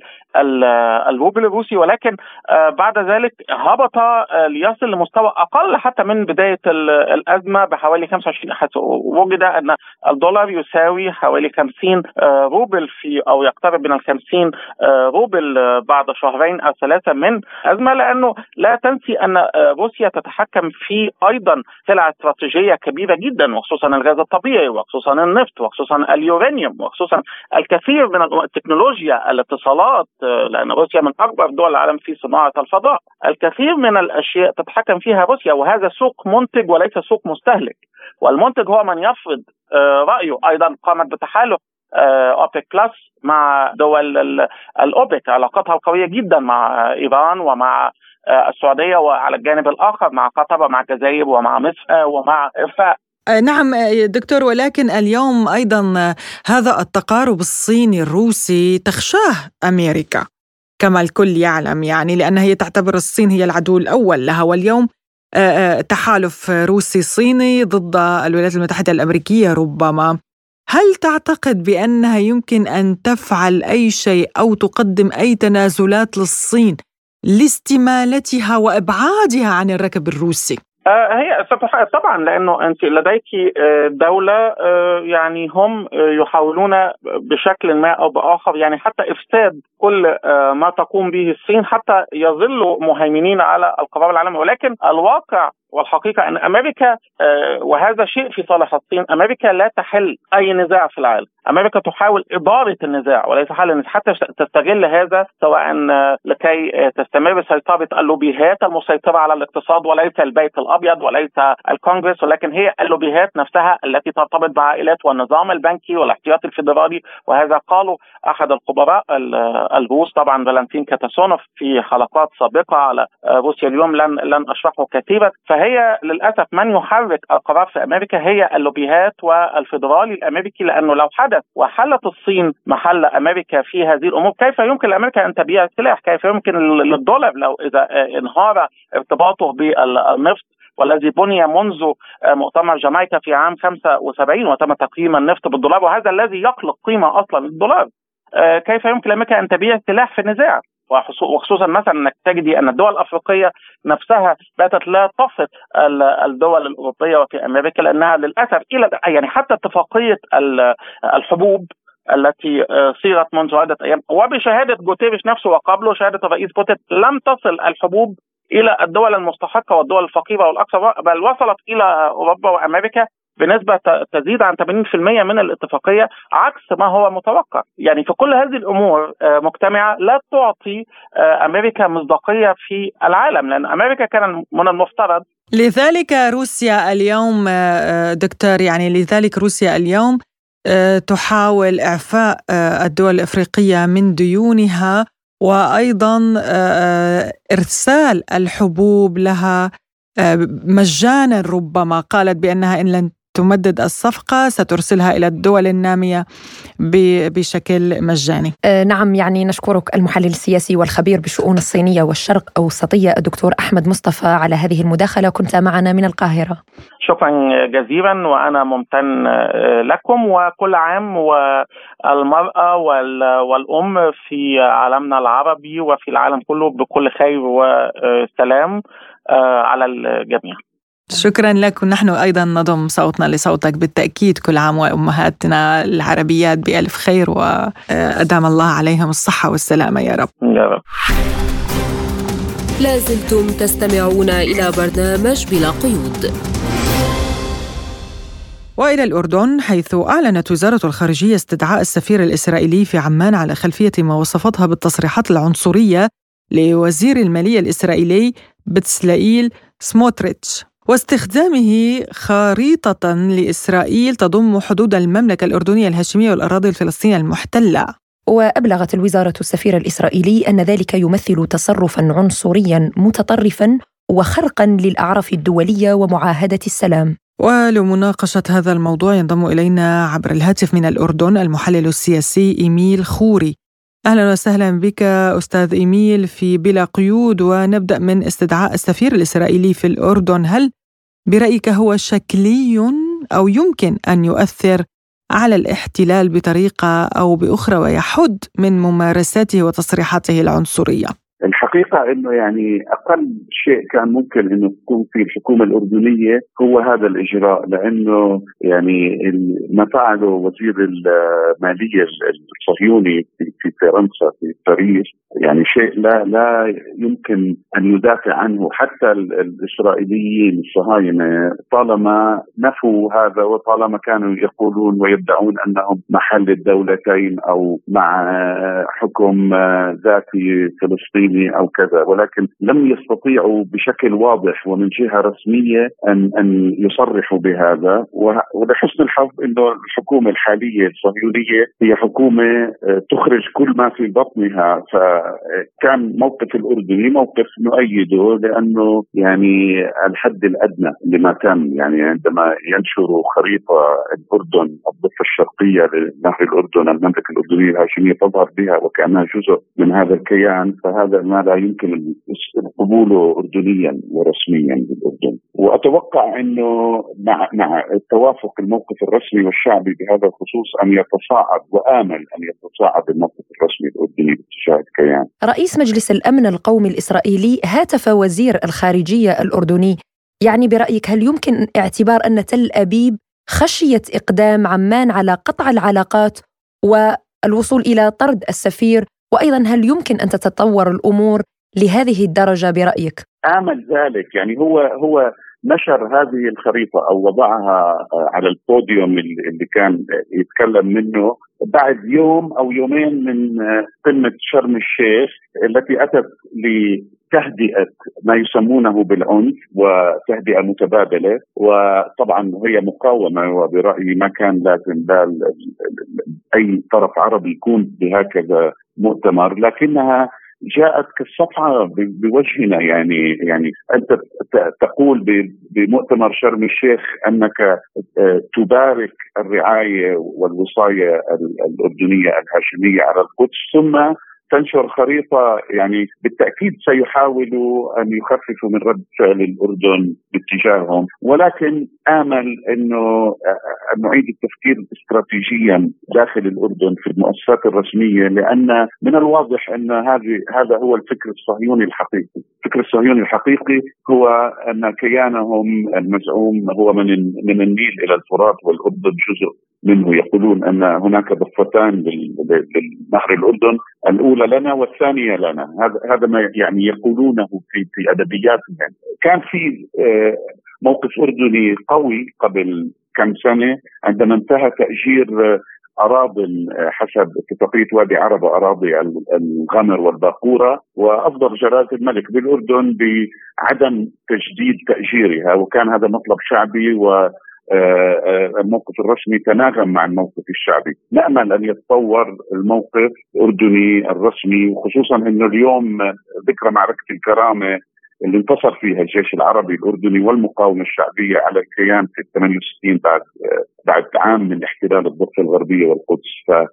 الروبل الروسي، ولكن بعد ذلك هبط ليصل لمستوى أقل حتى من بداية الأزمة بحوالي 25. وجد أن الدولار يساوي حوالي 50 روبل أو يقترب من 50 روبل بعد شهرين أو 3 من أزمة، لأنه لا تنسي أن روسيا تتحكم في أيضا سلع استراتيجية كبيرة جدا، وخصوصا الغاز الطبيعي وخصوصا النفط وخصوصا اليورانيوم وخصوصا الكثير من التكنولوجيا، الاتصالات، لأن روسيا من أكبر دول العالم في صناعة الفضاء. الكثير من الأشياء تتحكم فيها روسيا، وهذا سوق منتج وليس سوق مستهلك، والمنتج هو من يفرض رأيه. أيضا قامت بتحالف أوبك بلس مع دول الأوبك، علاقتها القوية جدا مع إيران ومع السعودية، وعلى الجانب الآخر مع قطر ومع الجزائر ومع مصر ومع إرفاق. نعم دكتور، ولكن اليوم أيضا هذا التقارب الصيني الروسي تخشاه أمريكا كما الكل يعلم، يعني لأن هي تعتبر الصين هي العدو الأول لها، واليوم تحالف روسي صيني ضد الولايات المتحدة الأمريكية ربما. هل تعتقد بأنها يمكن أن تفعل أي شيء أو تقدم أي تنازلات للصين لاستمالتها وإبعادها عن الركب الروسي؟ هي طبعا، لأنه أنت لديك دولة يعني هم يحاولون بشكل ما أو بآخر يعني حتى إفساد كل ما تقوم به الصين حتى يظلوا مهيمنين على القرار العالمي. ولكن الواقع والحقيقة أن أمريكا، وهذا شيء في صالح الصين، أمريكا لا تحل أي نزاع في العالم، أمريكا تحاول إدارة النزاع وليس حل النزاع، حتى تستغل هذا سواء لكي تستمر سيطرة اللوبيهات المسيطرة على الاقتصاد، وليس البيت الأبيض وليس الكونغرس، ولكن هي اللوبيهات نفسها التي ترتبط بعائلات والنظام البنكي والاحتياطي الفيدرالي. وهذا قالوا أحد الخبراء الروس طبعا فالنتين كاتاسونوف في حلقات سابقة على روسيا اليوم، لن أشرحه كثيرا. فهي للأسف من يحرك القرار في أمريكا هي اللوبيهات والفيدرالي الأمريكي، لأنه لو حدث وحلت الصين محل أمريكا في هذه الأمور، كيف يمكن لأمريكا أن تبيع السلاح؟ كيف يمكن للدولار لو إذا انهار ارتباطه بالنفط والذي بني منذ مؤتمر جامايكا في عام 75 وتم تقييم النفط بالدولار، وهذا الذي يخلق قيمة أصلا للدولار. كيف يمكن لأمريكا أن تبيع سلاح في النزاع؟ وخصوصا مثلا أنك تجدي أن الدول الأفريقية نفسها باتت لا تصف الدول الأوروبية وفي أمريكا، لأنها للأسف يعني حتى اتفاقية الحبوب التي صيغت منذ عدة أيام وبشهادة جوتيريش نفسه وقبله شهادة الرئيس بوتين، لم تصل الحبوب إلى الدول المستحقة والدول الفقيرة والأكثر، بل وصلت إلى أوروبا وأمريكا بنسبة تزيد عن 80% من الاتفاقية، عكس ما هو متوقع. يعني في كل هذه الأمور مجتمعة لا تعطي أمريكا مصداقية في العالم، لأن أمريكا كان من المفترض. لذلك روسيا اليوم دكتور، يعني لذلك روسيا اليوم تحاول إعفاء الدول الأفريقية من ديونها، وأيضا إرسال الحبوب لها مجانا. ربما قالت بأنها إن لن تمدد الصفقة سترسلها إلى الدول النامية بشكل مجاني. نعم، يعني نشكرك المحلل السياسي والخبير بالشؤون الصينية والشرق أوسطية الدكتور أحمد مصطفى على هذه المداخلة، كنت معنا من القاهرة. شكرا جزيلا، وأنا ممتن لكم، وكل عام والمرأة والأم في عالمنا العربي وفي العالم كله بكل خير وسلام على الجميع. شكرا لك، ونحن أيضا نضم صوتنا لصوتك بالتأكيد. كل عام وأمهاتنا العربيات بألف خير، وأدام الله عليهم الصحة والسلامة يا رب. يا رب. لازلتم تستمعون إلى برنامج بلا قيود. وإلى الأردن، حيث أعلنت وزارة الخارجية استدعاء السفير الإسرائيلي في عمان على خلفية ما وصفتها بالتصريحات العنصرية لوزير المالية الإسرائيلي بتسلائيل سموتريتش، واستخدامه خريطة لإسرائيل تضم حدود المملكة الأردنية الهاشمية والأراضي الفلسطينية المحتلة. وأبلغت الوزارة السفير الإسرائيلي أن ذلك يمثل تصرفاً عنصرياً متطرفاً وخرقاً للأعراف الدولية ومعاهدة السلام. ولمناقشة هذا الموضوع ينضم إلينا عبر الهاتف من الأردن المحلل السياسي إيميل خوري. أهلا وسهلا بك أستاذ إيميل في بلا قيود، ونبدأ من استدعاء السفير الإسرائيلي في الأردن. هل برأيك هو شكلي أو يمكن أن يؤثر على الاحتلال بطريقة أو بأخرى ويحد من ممارساته وتصريحاته العنصرية؟ الحقيقة أنه يعني أقل شيء كان ممكن أنه تكون في الحكومة الأردنية هو هذا الإجراء، لأنه يعني ما فعله وزير المالية الصهيوني في فرنسا في باريس يعني شيء لا يمكن أن يدافع عنه حتى الإسرائيليين الصهاينة، طالما نفوا هذا وطالما كانوا يقولون ويدعون أنهم محل الدولتين أو مع حكم ذاتي فلسطيني أو كذا، ولكن لم يستطيعوا بشكل واضح ومن جهة رسمية أن يصرحوا بهذا. ولحسن الحظ أنه الحكومة الحالية الصهيونية هي حكومة تخرج كل ما في بطنها، فكان موقف الأردني موقف نؤيده، لأنه يعني الحد الأدنى لما كان يعني عندما ينشروا خريطة الأردن الضفة الشرقية لنهر الأردن المملكة الأردنية الهاشمية تظهر بها وكأنها جزء من هذا الكيان، فهذا ما لا يمكن قبوله أردنيا ورسميا بالأردن. وأتوقع أنه مع التوافق الموقف الرسمي والشعبي بهذا الخصوص أن يتصاعد، وآمل أن يتصاعد الموقف الرسمي الأردني باتجاه الكيان. رئيس مجلس الأمن القومي الإسرائيلي هاتف وزير الخارجية الأردني، يعني برأيك هل يمكن اعتبار أن تل أبيب خشيت إقدام عمان على قطع العلاقات والوصول إلى طرد السفير؟ وأيضا هل يمكن أن تتطور الأمور لهذه الدرجة برأيك؟ آمل ذلك، يعني هو نشر هذه الخريطة أو وضعها على البوديوم اللي كان يتكلم منه بعد يوم أو يومين من قمة شرم الشيخ التي أتت لتهدئة ما يسمونه بالعنف وتهدئة متبادلة، وطبعا هي مقاومة، وبرأيي ما كان لازم أي طرف عربي يكون بهكذا مؤتمر، لكنها جاءت كالصفعة بوجهنا. يعني أنت تقول بمؤتمر شرم الشيخ أنك تبارك الرعاية والوصاية الأردنية الهاشمية على القدس، ثم تنشر خريطة يعني بالتأكيد سيحاولوا أن يخففوا من رد فعل الأردن باتجاههم، ولكن آمل أنه نعيد التفكير استراتيجيا داخل الأردن في المؤسسات الرسمية، لأن من الواضح أن هذا هو الفكر الصهيوني الحقيقي. الفكر الصهيوني الحقيقي هو أن كيانهم المزعوم هو من النيل إلى الفرات، والأردن جزء منه. يقولون أن هناك ضفتان للنهر الأردن، الأولى لنا والثانية لنا. هذا ما يعني يقولونه في أدبياتهم. كان في موقف أردني قوي قبل كم سنة عندما انتهى تأجير أراضي حسب اتفاقية وادي عرب وأراضي الغمر والباقورة، وأصدر جلالة الملك بالأردن بعدم تجديد تأجيرها، وكان هذا مطلب شعبي والموقف الرسمي تناغم مع الموقف الشعبي. نأمل أن يتطور الموقف الأردني الرسمي، وخصوصا أنه اليوم ذكرى معركة الكرامة اللي انتصر فيها الجيش العربي الأردني والمقاومة الشعبية على الكيان في 68 بعد عام من احتلال الضفة الغربية والقدس.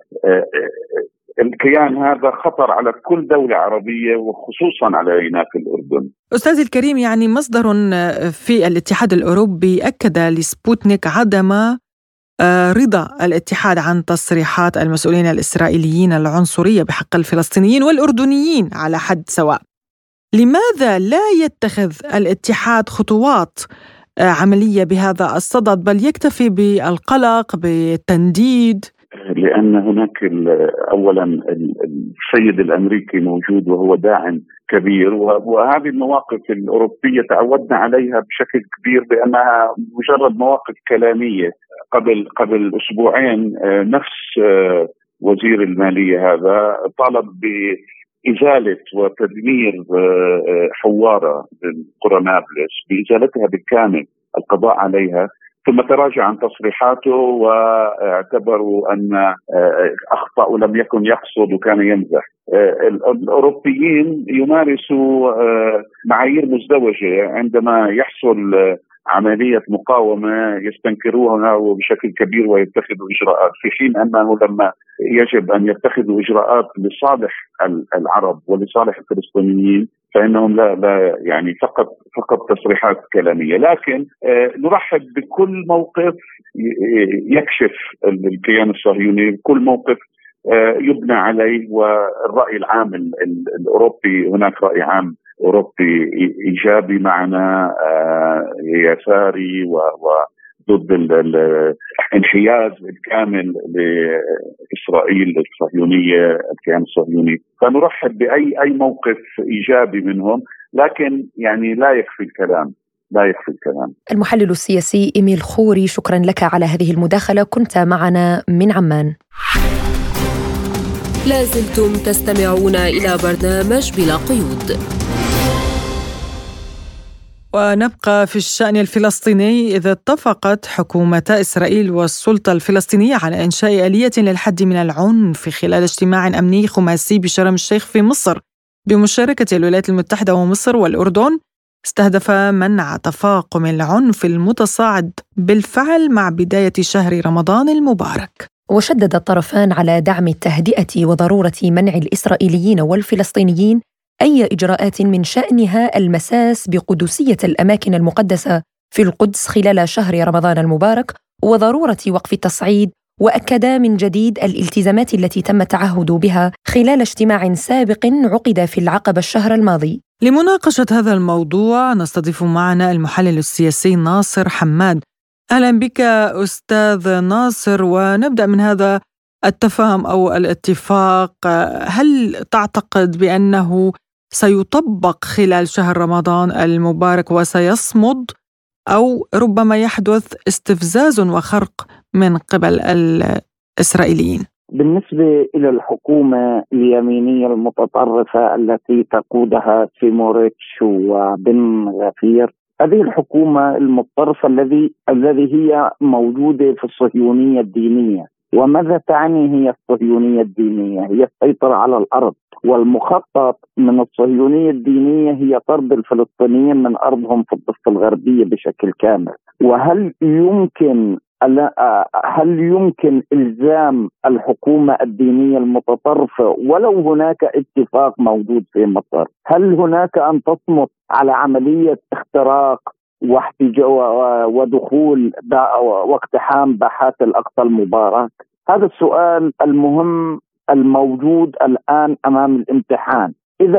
فالكيان هذا خطر على كل دولة عربية وخصوصا علينا في الأردن. أستاذ الكريم، يعني مصدر في الاتحاد الأوروبي أكد لسبوتنيك عدم رضا الاتحاد عن تصريحات المسؤولين الإسرائيليين العنصرية بحق الفلسطينيين والأردنيين على حد سواء. لماذا لا يتخذ الاتحاد خطوات عملية بهذا الصدد، بل يكتفي بالقلق بالتنديد؟ لأن هناك أولا السيد الأمريكي موجود وهو داعم كبير، وهذه المواقف الأوروبية تعودنا عليها بشكل كبير بأنها مجرد مواقف كلامية. قبل أسبوعين نفس وزير المالية هذا طالب بإزالة وتدمير حوارة قرى نابلس، بإزالتها بالكامل، القضاء عليها، ثم تراجع عن تصريحاته واعتبروا أن أخطأ ولم يكن يقصد وكان يمزح. الأوروبيين يمارسوا معايير مزدوجة، عندما يحصل عملية مقاومة يستنكروها بشكل كبير ويتخذوا إجراءات، في حين أنه لما يجب أن يتخذوا إجراءات لصالح العرب ولصالح الفلسطينيين فإنهم لا يعني فقط تصريحات كلامية. لكن نرحب بكل موقف يكشف الكيان الصهيوني، كل موقف يبنى عليه. والرأي العام الأوروبي، هناك رأي عام أوروبي إيجابي معنا يساري وضد الانحياز الكامل لإسرائيل الصهيونية، الكيان الصهيوني. فنرحب بأي موقف إيجابي منهم، لكن يعني لا يكفي الكلام. المحلل السياسي إيميل خوري، شكرا لك على هذه المداخلة، كنت معنا من عمان. لازلتم تستمعون إلى برنامج بلا قيود. ونبقى في الشأن الفلسطيني. إذا اتفقت حكومتا إسرائيل والسلطة الفلسطينية على إنشاء آلية للحد من العنف خلال اجتماع أمني خماسي بشرم الشيخ في مصر بمشاركة الولايات المتحدة ومصر والأردن، استهدف منع تفاقم العنف المتصاعد بالفعل مع بداية شهر رمضان المبارك. وشدد الطرفان على دعم التهدئة وضرورة منع الإسرائيليين والفلسطينيين أي إجراءات من شأنها المساس بقدسية الأماكن المقدسة في القدس خلال شهر رمضان المبارك، وضرورة وقف التصعيد. وأكدا من جديد الالتزامات التي تم التعهد بها خلال اجتماع سابق عقد في العقبة الشهر الماضي. لمناقشة هذا الموضوع نستضيف معنا المحلل السياسي ناصر حماد. أهلا بك أستاذ ناصر، ونبدأ من هذا التفاهم أو الاتفاق. هل تعتقد بأنه سيطبق خلال شهر رمضان المبارك وسيصمد، أو ربما يحدث استفزاز وخرق من قبل الإسرائيليين؟ بالنسبة إلى الحكومة اليمينية المتطرفة التي تقودها سيموريتش وبن غفير، هذه الحكومة المتطرفة الذي هي موجودة في الصهيونية الدينية. وماذا تعني هي الصهيونية الدينية؟ هي السيطرة على الأرض، والمخطط من الصهيونية الدينية هي طرد الفلسطينيين من أرضهم في الضفة الغربية بشكل كامل. وهل يمكن إلزام الحكومة الدينية المتطرفة ولو هناك اتفاق موجود في مصر؟ هل هناك أن تصمت على عملية اختراق ودخول واقتحام باحات الأقصى المبارك؟ هذا السؤال المهم الموجود الآن أمام الامتحان.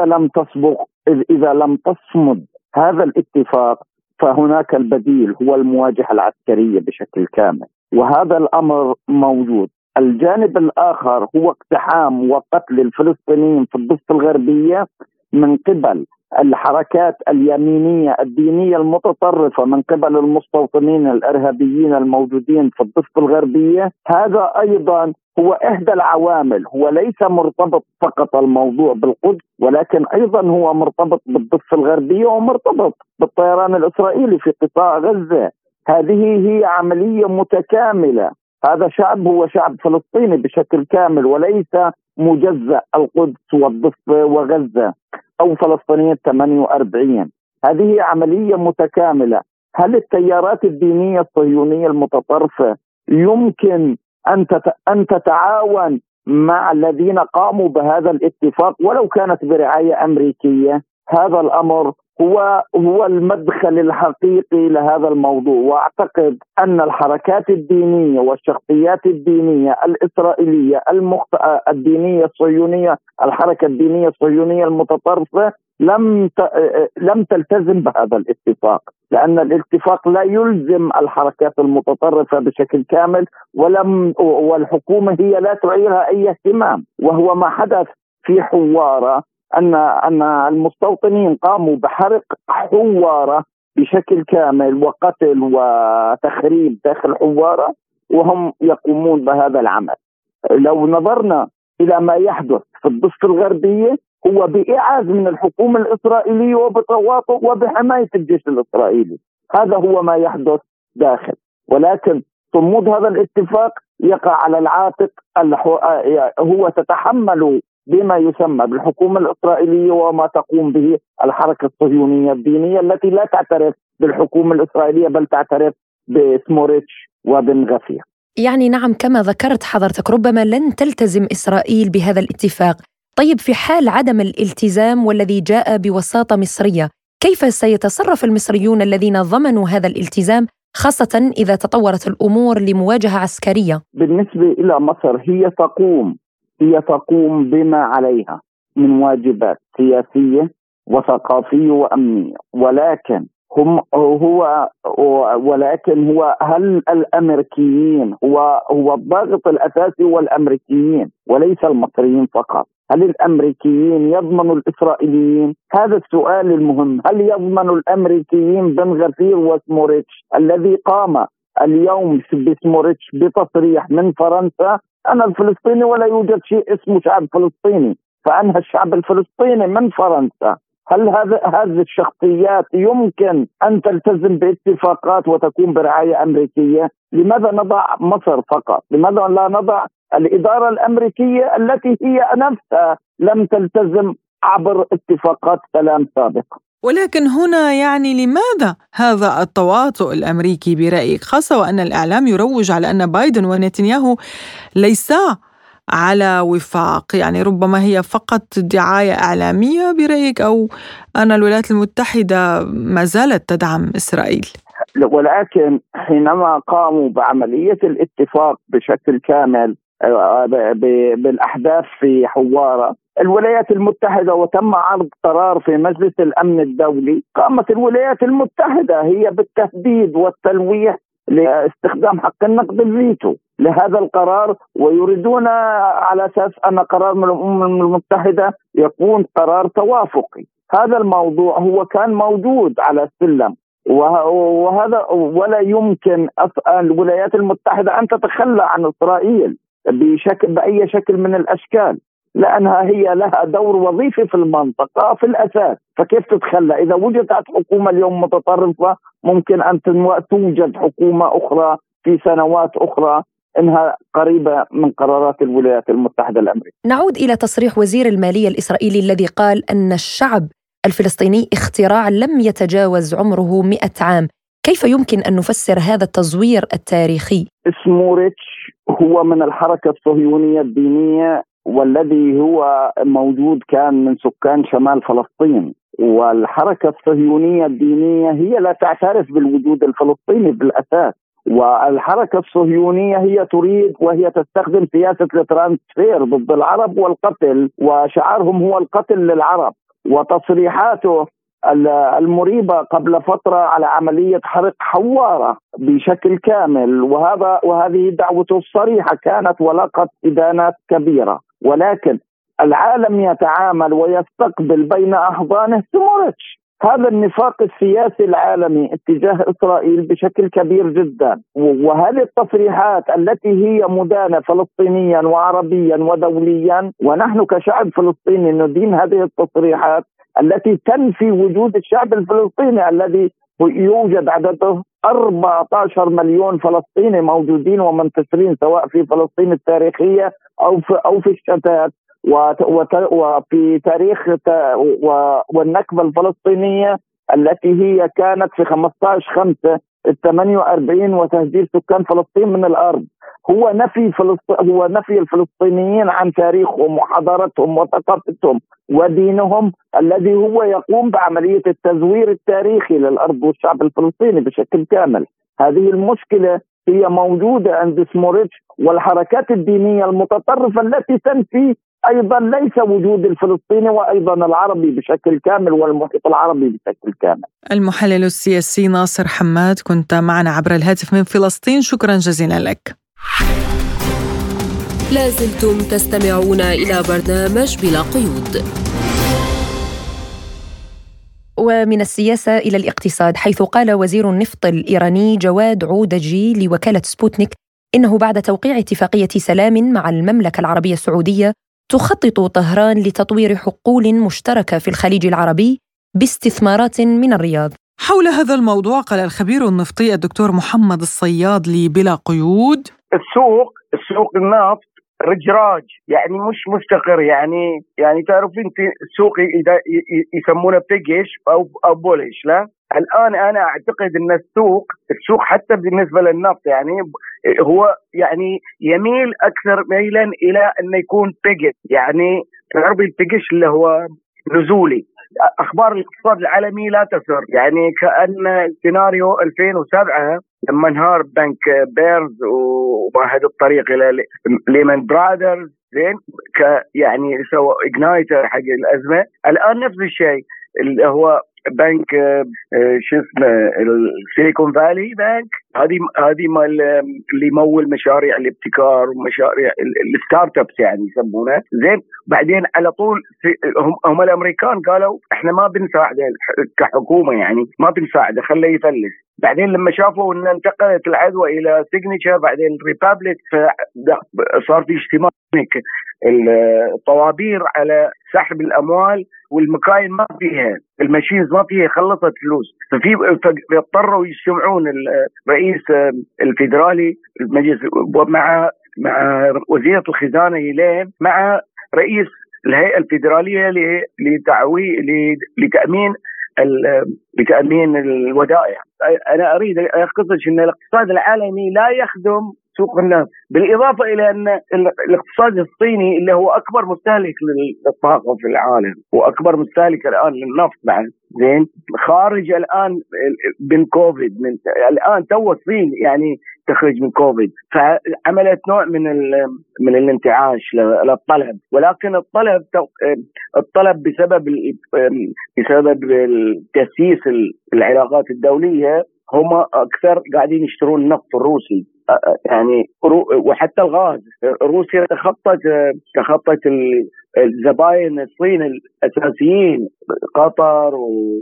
إذا لم تصمد هذا الاتفاق فهناك البديل هو المواجهة العسكرية بشكل كامل، وهذا الأمر موجود. الجانب الآخر هو اقتحام وقتل الفلسطينيين في الضفة الغربية من قبل الحركات اليمينية الدينية المتطرفة، من قبل المستوطنين الإرهابيين الموجودين في الضفة الغربية. هذا أيضا هو إحدى العوامل، هو ليس مرتبط فقط الموضوع بالقدس، ولكن أيضا هو مرتبط بالضفة الغربية ومرتبط بالطيران الإسرائيلي في قطاع غزة. هذه هي عملية متكاملة. هذا شعب هو شعب فلسطيني بشكل كامل، وليس مجزأ القدس والضفة وغزة أو فلسطينية 48. هذه عملية متكاملة. هل التيارات الدينية الصهيونية المتطرفة يمكن أن تتعاون مع الذين قاموا بهذا الاتفاق ولو كانت برعاية أمريكية؟ هذا الأمر هو المدخل الحقيقي لهذا الموضوع. وأعتقد أن الحركات الدينية والشخصيات الدينية الإسرائيلية الدينية الصهيونية، الحركة الدينية الصهيونية المتطرفة لم تلتزم بهذا الاتفاق، لأن الاتفاق لا يلزم الحركات المتطرفة بشكل كامل، والحكومة هي لا تعيرها أي اهتمام. وهو ما حدث في حوارة، أن المستوطنين قاموا بحرق حوارة بشكل كامل وقتل وتخريب داخل حوارة وهم يقومون بهذا العمل. لو نظرنا إلى ما يحدث في الضفة الغربية هو بإعاز من الحكومة الإسرائيلية وبتواطؤ وبحماية الجيش الإسرائيلي. هذا هو ما يحدث داخل. ولكن صمود هذا الاتفاق يقع على العاتق هو تتحمل بما يسمى بالحكومة الإسرائيلية وما تقوم به الحركة الصهيونية الدينية التي لا تعترف بالحكومة الإسرائيلية بل تعترف بسموريتش وبن غفير. يعني نعم، كما ذكرت حضرتك ربما لن تلتزم إسرائيل بهذا الاتفاق. طيب في حال عدم الالتزام والذي جاء بوساطة مصرية، كيف سيتصرف المصريون الذين ضمنوا هذا الالتزام، خاصة إذا تطورت الأمور لمواجهة عسكرية؟ بالنسبة إلى مصر هي تقوم بما عليها من واجبات سياسية وثقافية وأمنية، ولكن هل الأمريكيين هو الضاغط الأساسي والأمريكيين وليس المصريين فقط؟ هل الأمريكيين يضمنوا الإسرائيليين؟ هذا السؤال المهم. هل يضمنوا الأمريكيين بن غفير وسموريتش الذي قام اليوم بسموريتش بتصريح من فرنسا أنا الفلسطيني ولا يوجد شيء اسمه شعب فلسطيني، فأنهى الشعب الفلسطيني من فرنسا؟ هل هذه الشخصيات يمكن أن تلتزم باتفاقات وتكون برعاية أمريكية؟ لماذا نضع مصر فقط؟ لماذا لا نضع الإدارة الأمريكية التي هي نفسها لم تلتزم عبر اتفاقات سلام سابقة؟ ولكن هنا يعني لماذا هذا التواطؤ الأمريكي برأيك، خاصة وأن الإعلام يروج على أن بايدن ونتنياهو ليسا على وفاق؟ يعني ربما هي فقط دعاية إعلامية برأيك، أو أن الولايات المتحدة ما زالت تدعم إسرائيل؟ ولكن حينما قاموا بعملية الاتفاق بشكل كامل بالأحداث في حوارة الولايات المتحدة وتم عرض قرار في مجلس الأمن الدولي، قامت الولايات المتحدة هي بالتهديد والتلويح لاستخدام حق النقد الفيتو لهذا القرار، ويريدون على أساس أن قرار من الأمم المتحدة يكون قرار توافقي. هذا الموضوع هو كان موجود على السلم، وهذا ولا يمكن الولايات المتحدة أن تتخلى عن إسرائيل بأي شكل من الأشكال، لأنها هي لها دور وظيفي في المنطقة في الأساس. فكيف تتخلى؟ إذا وجدت حكومة اليوم متطرفة ممكن أن توجد حكومة أخرى في سنوات أخرى إنها قريبة من قرارات الولايات المتحدة الأمريكية. نعود إلى تصريح وزير المالية الإسرائيلي الذي قال أن الشعب الفلسطيني اختراع لم يتجاوز عمره 100 عام. كيف يمكن أن نفسر هذا التزوير التاريخي؟ سموريتش هو من الحركة الصهيونية الدينية، والذي هو موجود كان من سكان شمال فلسطين، والحركة الصهيونية الدينية هي لا تعترف بالوجود الفلسطيني بالأساس، والحركة الصهيونية هي تريد وهي تستخدم سياسة الترانسفير ضد العرب والقتل، وشعارهم هو القتل للعرب. وتصريحاته المريبة قبل فترة على عملية حرق حوارة بشكل كامل، وهذه دعوته الصريحة كانت ولاقت إدانات كبيرة، ولكن العالم يتعامل ويستقبل بين أحضانه سموريتش. هذا النفاق السياسي العالمي اتجاه إسرائيل بشكل كبير جدا، وهذه التصريحات التي هي مدانة فلسطينيا وعربيا ودوليا، ونحن كشعب فلسطيني ندين هذه التصريحات التي تنفي وجود الشعب الفلسطيني الذي يوجد عدده 14 مليون فلسطيني موجودين ومنتشرين سواء في فلسطين التاريخية أو في الشتات، وفي تاريخ والنكبة الفلسطينية التي هي كانت في 15/5/48 وتهجير سكان فلسطين من الأرض. هو نفي الفلسطينيين عن تاريخهم وحضارتهم وثقافتهم ودينهم الذي هو يقوم بعملية التزوير التاريخي للأرض والشعب الفلسطيني بشكل كامل. هذه المشكلة هي موجودة عند سموريتش والحركات الدينية المتطرفة التي تنفي أيضا ليس وجود الفلسطيني وأيضا العربي بشكل كامل والمحيط العربي بشكل كامل. المحلل السياسي ناصر حماد، كنت معنا عبر الهاتف من فلسطين، شكرا جزيلا لك. لازلتم تستمعون إلى برنامج بلا قيود. ومن السياسة إلى الاقتصاد، حيث قال وزير النفط الإيراني جواد عودجي لوكالة سبوتنيك إنه بعد توقيع اتفاقية سلام مع المملكة العربية السعودية تخطط طهران لتطوير حقول مشتركة في الخليج العربي باستثمارات من الرياض. حول هذا الموضوع قال الخبير النفطي الدكتور محمد الصيادلي بلا قيود: السوق النفط رجراج، يعني مش مستقر. يعني تعرفين في السوق إذا يسمونه بيجش أو بولش. لا، الآن أنا أعتقد أن السوق حتى بالنسبة للنفط يعني هو يعني يميل أكثر ميلا إلى أن يكون بيجش. يعني تعرفين البيجش اللي هو نزولي. أخبار الاقتصاد العالمي لا تسر، يعني كأن سيناريو 2007 لما انهار بنك بيرز ومهد الطريق إلى ليمان براذرز، زين، يعني سوى إجنايتر حق الأزمة. الآن نفس الشيء اللي هو بنك شو اسمه السيليكون فالي بنك، هذه اللي يمول مشاريع الابتكار ومشاريع الستارت ابس يعني يسمونه. زين، بعدين على طول هم الامريكان قالوا احنا ما بنساعده كحكومه، يعني ما بنساعده، خليه يفلس. بعدين لما شافوا ان انتقلت العدوى الى سيجنتشر بعدين ريبابليك، صار في اجتماع الطوابير على سحب الاموال، والمكاين ما فيها، الماشينز ما فيها، خلصت فلوس. فاضطروا يجتمعون الرئيس الفيدرالي المجلس مع وزيرة الخزانة يلين مع رئيس الهيئة الفيدرالية لتأمين الودائع. أنا أريد أقصد أن الاقتصاد العالمي لا يخدم سوق النفط، بالإضافة إلى أن الاقتصاد الصيني اللي هو أكبر مستهلك للطاقة في العالم وأكبر مستهلك الآن للنفط بعد، زين، خارج الآن من كوفيد، الآن تو الصين يعني تخرج من كوفيد، فعملت نوع من الانتعاش للطلب. ولكن الطلب بسبب تسييس العلاقات الدولية هم أكثر قاعدين يشترون النفط الروسي، يعني وحتى الغاز. روسيا تخطت الزباين الصين الأساسيين، قطر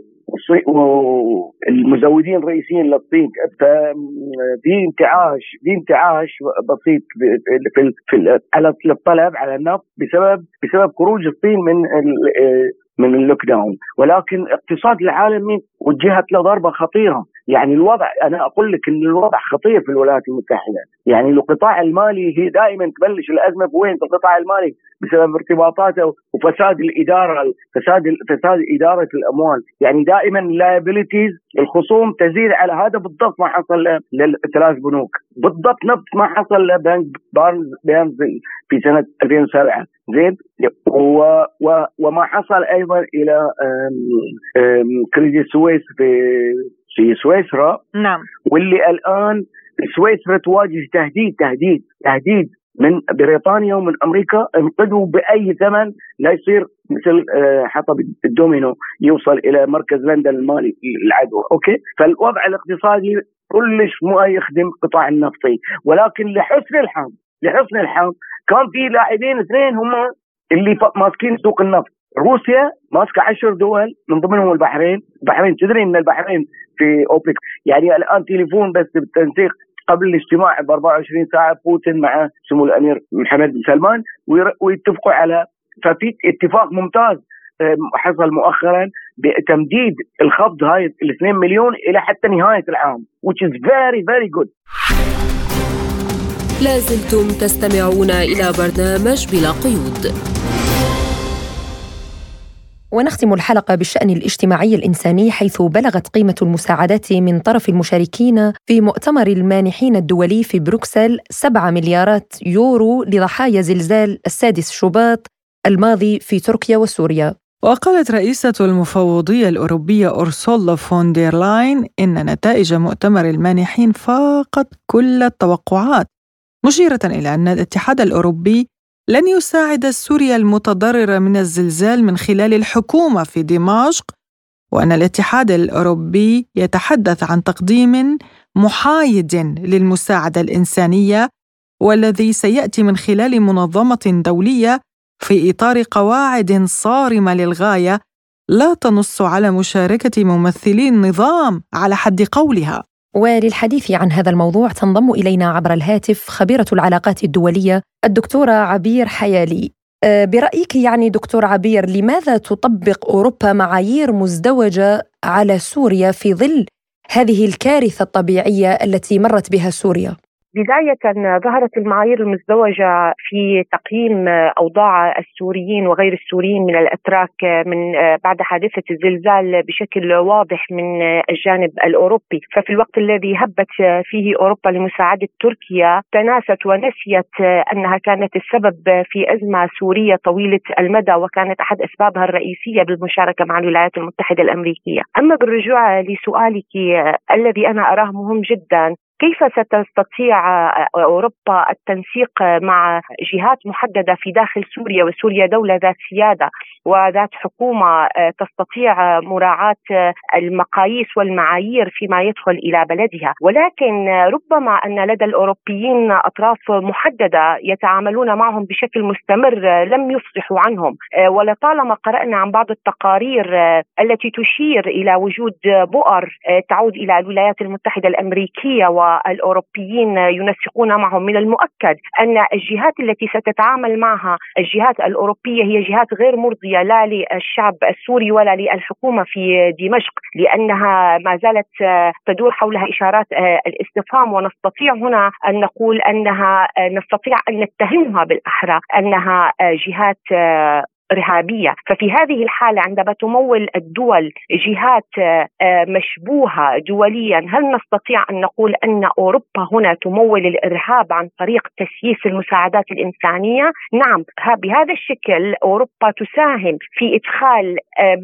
والمزودين الرئيسيين للصين. ففي انتعاش بسيط على الطلب على النفط بسبب خروج الصين من اللوك داون. ولكن الاقتصاد العالمي وجهت له ضربة خطيرة. يعني الوضع، أنا أقول لك إن الوضع خطير في الولايات المتحدة. يعني القطاع المالي هي دائما تبلش الأزمة بوين؟ في القطاع المالي بسبب ارتباطاته وفساد الإدارة، فساد إدارة الأموال. يعني دائما liabilities، الخصوم تزيد على هذا. بالضبط ما حصل للثلاث بنوك، بالضبط نفس ما حصل لبنك بارنز في سنة 2007، زين، وما حصل أيضا إلى كريديت سويس في سويسرا. نعم. واللي الآن سويسرا تواجه تهديد من بريطانيا ومن أمريكا. انقذوا بأي ثمن، لا يصير مثل حطب الدومينو يوصل إلى مركز لندن المالي العدوى. أوكي، فالوضع الاقتصادي كلش ما يخدم قطاع النفطي. ولكن لحسن الحظ كان في لاعبين اثنين هم اللي ماسكين سوق النفط. روسيا ماسكة 10 دول من ضمنهم البحرين. تدري ان البحرين في اوبك. يعني الان تليفون بس بالتنسيق قبل الاجتماع ب 24 ساعة بوتين مع سمو الامير محمد بن سلمان ويتفقوا على، ففي اتفاق ممتاز حصل مؤخرا بتمديد الخفض هاي 2 مليون الى حتى نهاية العام، which is very very good. لازلتم تستمعون إلى برنامج بلا قيود. ونختم الحلقة بالشأن الاجتماعي الإنساني، حيث بلغت قيمة المساعدات من طرف المشاركين في مؤتمر المانحين الدولي في بروكسل 7 مليارات يورو لضحايا زلزال 6 شباط الماضي في تركيا وسوريا. وقالت رئيسة المفوضية الأوروبية أورسولا فون دير لاين إن نتائج مؤتمر المانحين فاقت كل التوقعات، مشيرة إلى أن الاتحاد الأوروبي لن يساعد سوريا المتضررة من الزلزال من خلال الحكومة في دمشق، وأن الاتحاد الأوروبي يتحدث عن تقديم محايد للمساعدة الإنسانية، والذي سيأتي من خلال منظمة دولية في إطار قواعد صارمة للغاية لا تنص على مشاركة ممثلي النظام على حد قولها. وللحديث عن هذا الموضوع تنضم إلينا عبر الهاتف خبيرة العلاقات الدولية الدكتورة عبير حيالي. برأيك يعني دكتور عبير، لماذا تطبق أوروبا معايير مزدوجة على سوريا في ظل هذه الكارثة الطبيعية التي مرت بها سوريا؟ بداية ظهرت المعايير المزدوجة في تقييم أوضاع السوريين وغير السوريين من الأتراك من بعد حادثة الزلزال بشكل واضح من الجانب الأوروبي. ففي الوقت الذي هبت فيه أوروبا لمساعدة تركيا تناست ونسيت أنها كانت السبب في أزمة سورية طويلة المدى، وكانت أحد أسبابها الرئيسية بالمشاركة مع الولايات المتحدة الأمريكية. أما بالرجوع لسؤالك الذي أنا أراه مهم جدا، كيف ستستطيع أوروبا التنسيق مع جهات محددة في داخل سوريا، وسوريا دولة ذات سيادة وذات حكومة تستطيع مراعاة المقاييس والمعايير فيما يدخل إلى بلدها؟ ولكن ربما أن لدى الأوروبيين أطراف محددة يتعاملون معهم بشكل مستمر لم يفصحوا عنهم، ولطالما قرأنا عن بعض التقارير التي تشير إلى وجود بؤر تعود إلى الولايات المتحدة الأمريكية والأوروبيين ينسقون معهم. من المؤكد أن الجهات التي ستتعامل معها الجهات الأوروبية هي جهات غير مرضية لا للشعب السوري ولا للحكومة في دمشق، لأنها ما زالت تدور حولها إشارات الاستفهام، ونستطيع هنا أن نقول أنها نستطيع أن نتهمها بالأحرى أنها جهات إرهابية. ففي هذه الحالة عندما تمول الدول جهات مشبوهة دوليا، هل نستطيع أن نقول أن أوروبا هنا تمول الإرهاب عن طريق تسييس المساعدات الإنسانية؟ نعم، بهذا الشكل أوروبا تساهم في إدخال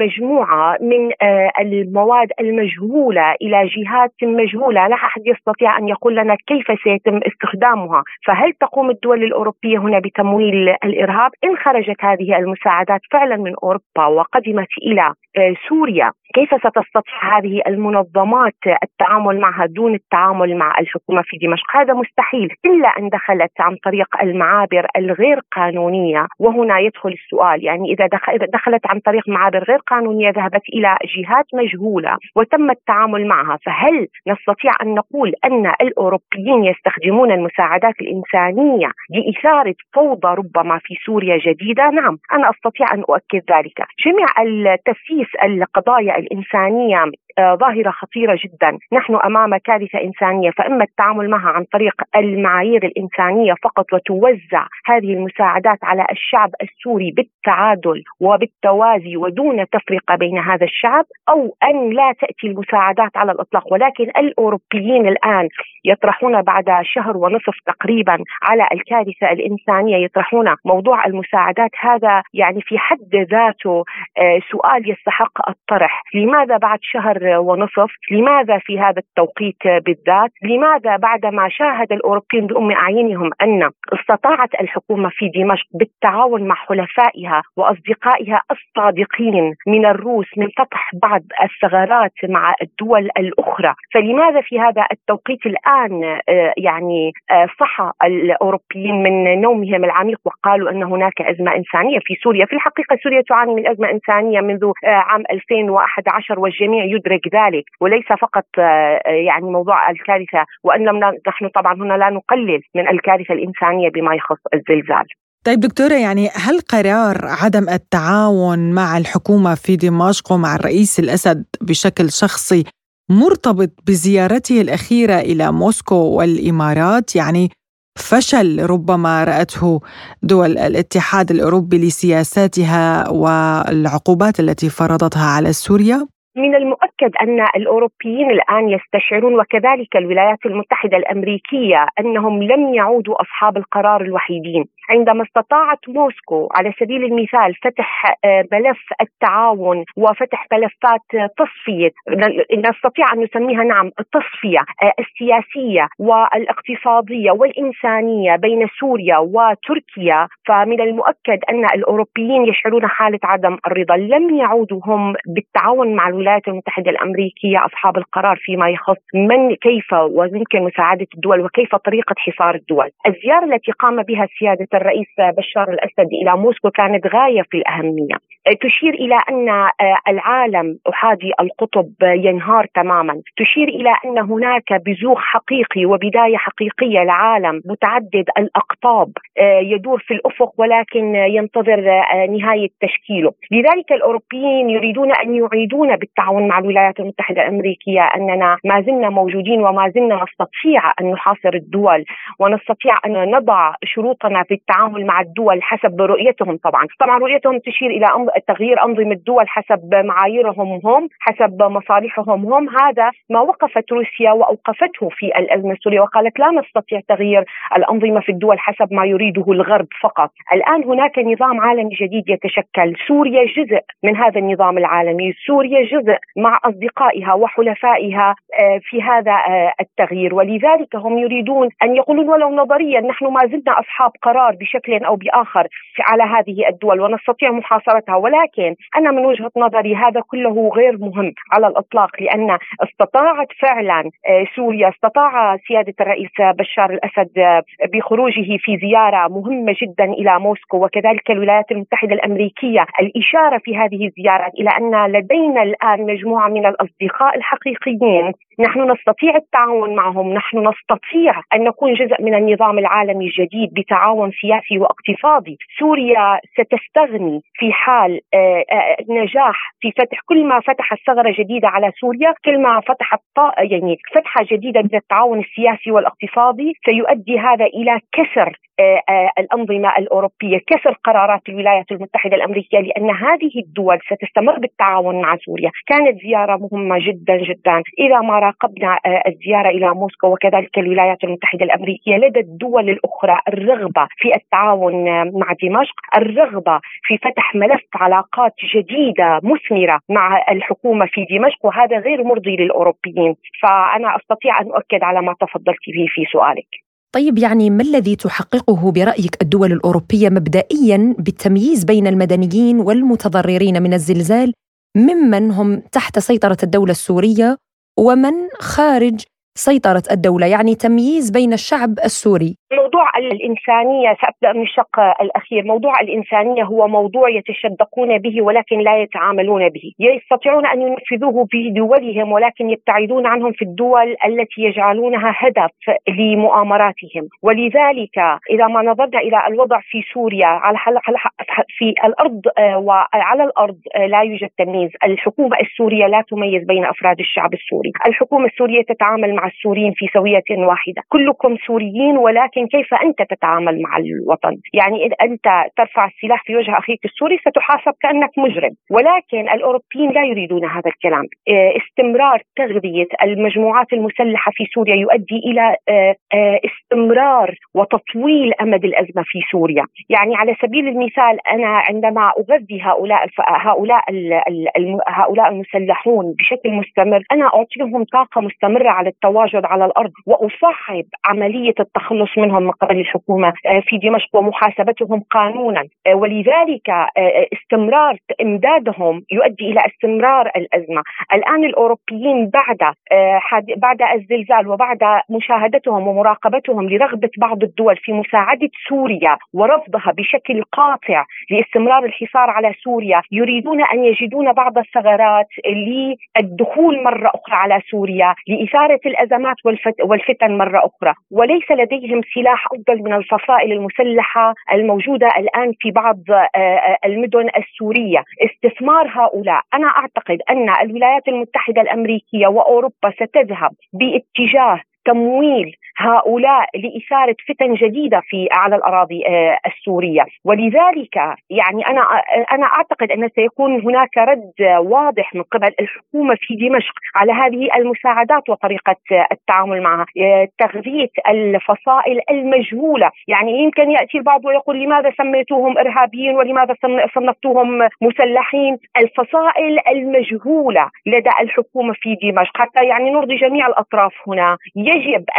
مجموعة من المواد المجهولة إلى جهات مجهولة، لا أحد يستطيع أن يقول لنا كيف سيتم استخدامها. فهل تقوم الدول الأوروبية هنا بتمويل الإرهاب؟ إن خرجت هذه المساعدات فعلا من أوروبا وقدمت إلى سوريا، كيف ستستطيع هذه المنظمات التعامل معها دون التعامل مع الحكومة في دمشق؟ هذا مستحيل إلا أن دخلت عن طريق المعابر الغير قانونية. وهنا يدخل السؤال، يعني إذا دخلت عن طريق معابر غير قانونية ذهبت إلى جهات مجهولة وتم التعامل معها، فهل نستطيع أن نقول أن الأوروبيين يستخدمون المساعدات الإنسانية لإثارة فوضى ربما في سوريا جديدة؟ نعم، أنا أستطيع أن أؤكد ذلك. جميع التسييس القضايا الإنسانية ظاهرة خطيرة جدا. نحن أمام كارثة إنسانية، فإما التعامل معها عن طريق المعايير الإنسانية فقط وتوزع هذه المساعدات على الشعب السوري بالتعادل وبالتوازي ودون تفرقة بين هذا الشعب، أو أن لا تأتي المساعدات على الإطلاق. ولكن الأوروبيين الآن يطرحون بعد شهر ونصف تقريبا على الكارثة الإنسانية، يطرحون موضوع المساعدات. هذا يعني في حد ذاته سؤال يستحق الطرح. لماذا بعد شهر ونصف؟ لماذا في هذا التوقيت بالذات؟ لماذا بعدما شاهد الأوروبيين بأم أعينهم أن استطاعت الحكومة في دمشق بالتعاون مع حلفائها وأصدقائها الصادقين من الروس من فتح بعض الثغرات مع الدول الأخرى، فلماذا في هذا التوقيت الآن يعني صحى الأوروبيين من نومهم العميق وقالوا أن هناك أزمة إنسانية في سوريا؟ في الحقيقة سوريا تعاني من أزمة إنسانية منذ عام 2011 والجميع يدرك ذلك، وليس فقط يعني موضوع الكارثة، وأن نحن طبعا هنا لا نقلل من الكارثة الإنسانية بما يخص الزلزال. طيب دكتورة، يعني هل قرار عدم التعاون مع الحكومة في دمشق ومع الرئيس الأسد بشكل شخصي مرتبط بزيارته الأخيرة إلى موسكو والإمارات؟ يعني فشل ربما رأته دول الاتحاد الأوروبي لسياساتها والعقوبات التي فرضتها على سوريا؟ من المؤكد أن الأوروبيين الآن يستشعرون، وكذلك الولايات المتحدة الأمريكية، أنهم لم يعودوا أصحاب القرار الوحيدين. عندما استطاعت موسكو على سبيل المثال فتح ملف التعاون وفتح ملفات تصفية، نستطيع أن نسميها نعم التصفية السياسية والاقتصادية والإنسانية بين سوريا وتركيا، فمن المؤكد أن الأوروبيين يشعرون حالة عدم الرضا. لم يعودوا هم بالتعاون مع الولايات المتحدة الأمريكية أصحاب القرار فيما يخص من كيف ويمكن مساعدة الدول وكيف طريقة حصار الدول. الزيارة التي قام بها سيادة الرئيس بشار الأسد إلى موسكو كانت غاية في الأهمية. تشير إلى أن العالم أحادي القطب ينهار تماما، تشير إلى أن هناك بزوغ حقيقي وبداية حقيقية لعالم متعدد الأقطاب يدور في الأفق ولكن ينتظر نهاية تشكيله. لذلك الأوروبيين يريدون أن يعيدون بالتعاون مع الولايات المتحدة الأمريكية أننا ما زلنا موجودين وما زلنا نستطيع أن نحاصر الدول ونستطيع أن نضع شروطنا في التعامل مع الدول حسب رؤيتهم. طبعا رؤيتهم تشير إلى تغيير أنظمة الدول حسب معاييرهم هم، حسب مصالحهم هم. هذا ما وقفت روسيا وأوقفته في الأزمة السورية، وقالت لا نستطيع تغيير الأنظمة في الدول حسب ما يريده الغرب فقط. الآن هناك نظام عالمي جديد يتشكل، سوريا جزء من هذا النظام العالمي، سوريا جزء مع أصدقائها وحلفائها في هذا التغيير، ولذلك هم يريدون أن يقولون ولو نظريا نحن ما زلنا أصحاب قرار بشكل أو بآخر على هذه الدول ونستطيع محاصرتها. ولكن أنا من وجهة نظري هذا كله غير مهم على الإطلاق، لأن استطاعت فعلا سوريا، استطاع سيادة الرئيس بشار الأسد بخروجه في زيارة مهمة جدا إلى موسكو وكذلك الولايات المتحدة الأمريكية الإشارة في هذه الزيارات إلى أن لدينا الآن مجموعة من الأصدقاء الحقيقيين نحن نستطيع التعاون معهم، نحن نستطيع أن نكون جزء من النظام العالمي الجديد بتعاون سياسي واقتصادي. سوريا ستستغني في حال نجاح في فتح، كل ما فتحت ثغرة جديدة على سوريا، كل ما فتحت فتحة جديدة من التعاون السياسي والاقتصادي سيؤدي هذا إلى كسر الأنظمة الأوروبية، كسر قرارات الولايات المتحدة الأمريكية، لأن هذه الدول ستستمر بالتعاون مع سوريا. كانت زيارة مهمة جدا جدا. إذا ما راقبنا الزيارة إلى موسكو وكذلك الولايات المتحدة الأمريكية، لدى الدول الأخرى الرغبة في التعاون مع دمشق، الرغبة في فتح ملف علاقات جديدة مثمرة مع الحكومة في دمشق، وهذا غير مرضي للأوروبيين. فأنا أستطيع أن أؤكد على ما تفضلت به في سؤالك. طيب، يعني ما الذي تحققه برأيك الدول الأوروبية مبدئياً بالتمييز بين المدنيين والمتضررين من الزلزال ممن هم تحت سيطرة الدولة السورية ومن خارج سيطرة الدولة، يعني تمييز بين الشعب السوري؟ موضوع الإنسانية، سأبدأ من الشق الأخير. موضوع الإنسانية هو موضوع يتشدقون به ولكن لا يتعاملون به، يستطيعون أن ينفذوه في دولهم ولكن يبتعدون عنهم في الدول التي يجعلونها هدف لمؤامراتهم. ولذلك إذا ما نظرنا إلى الوضع في سوريا في الأرض وعلى الأرض لا يوجد تمييز. الحكومة السورية لا تميز بين أفراد الشعب السوري، الحكومة السورية تتعامل مع السوريين في سوية واحدة، كلكم سوريين، ولكن كيف أنت تتعامل مع الوطن؟ يعني إذا أنت ترفع السلاح في وجه أخيك السوري ستحاسب كأنك مجرم. ولكن الأوروبيين لا يريدون هذا الكلام. استمرار تغذية المجموعات المسلحة في سوريا يؤدي إلى استمرار وتطويل أمد الأزمة في سوريا. يعني على سبيل المثال، أنا عندما أغذي هؤلاء المسلحون بشكل مستمر، أنا أعطيهم طاقة مستمرة على التواجد على الأرض، وأصعب عملية التخلص منهم من قبل الحكومة في دمشق ومحاسبتهم قانونا. ولذلك استمرار إمدادهم يؤدي إلى استمرار الأزمة. الآن الأوروبيين بعد الزلزال وبعد مشاهدتهم ومراقبتهم لرغبة بعض الدول في مساعدة سوريا ورفضها بشكل قاطع لاستمرار الحصار على سوريا، يريدون أن يجدون بعض الثغرات للدخول مرة أخرى على سوريا، لإثارة الأزمات والفتن مرة أخرى. وليس لديهم سلاح أفضل من الفصائل المسلحة الموجودة الآن في بعض المدن السورية. استثمار هؤلاء، أنا أعتقد أن الولايات المتحدة الأمريكية وأوروبا ستذهب باتجاه تمويل هؤلاء لإثارة فتن جديدة على الأراضي السورية. ولذلك يعني أنا أعتقد أن سيكون هناك رد واضح من قبل الحكومة في دمشق على هذه المساعدات وطريقة التعامل معها. تغذية الفصائل المجهولة، يعني يمكن يأتي البعض ويقول لماذا سميتوهم إرهابيين ولماذا صنفتوهم مسلحين؟ الفصائل المجهولة لدى الحكومة في دمشق، حتى يعني نرضي جميع الأطراف هنا، يجب أن تكون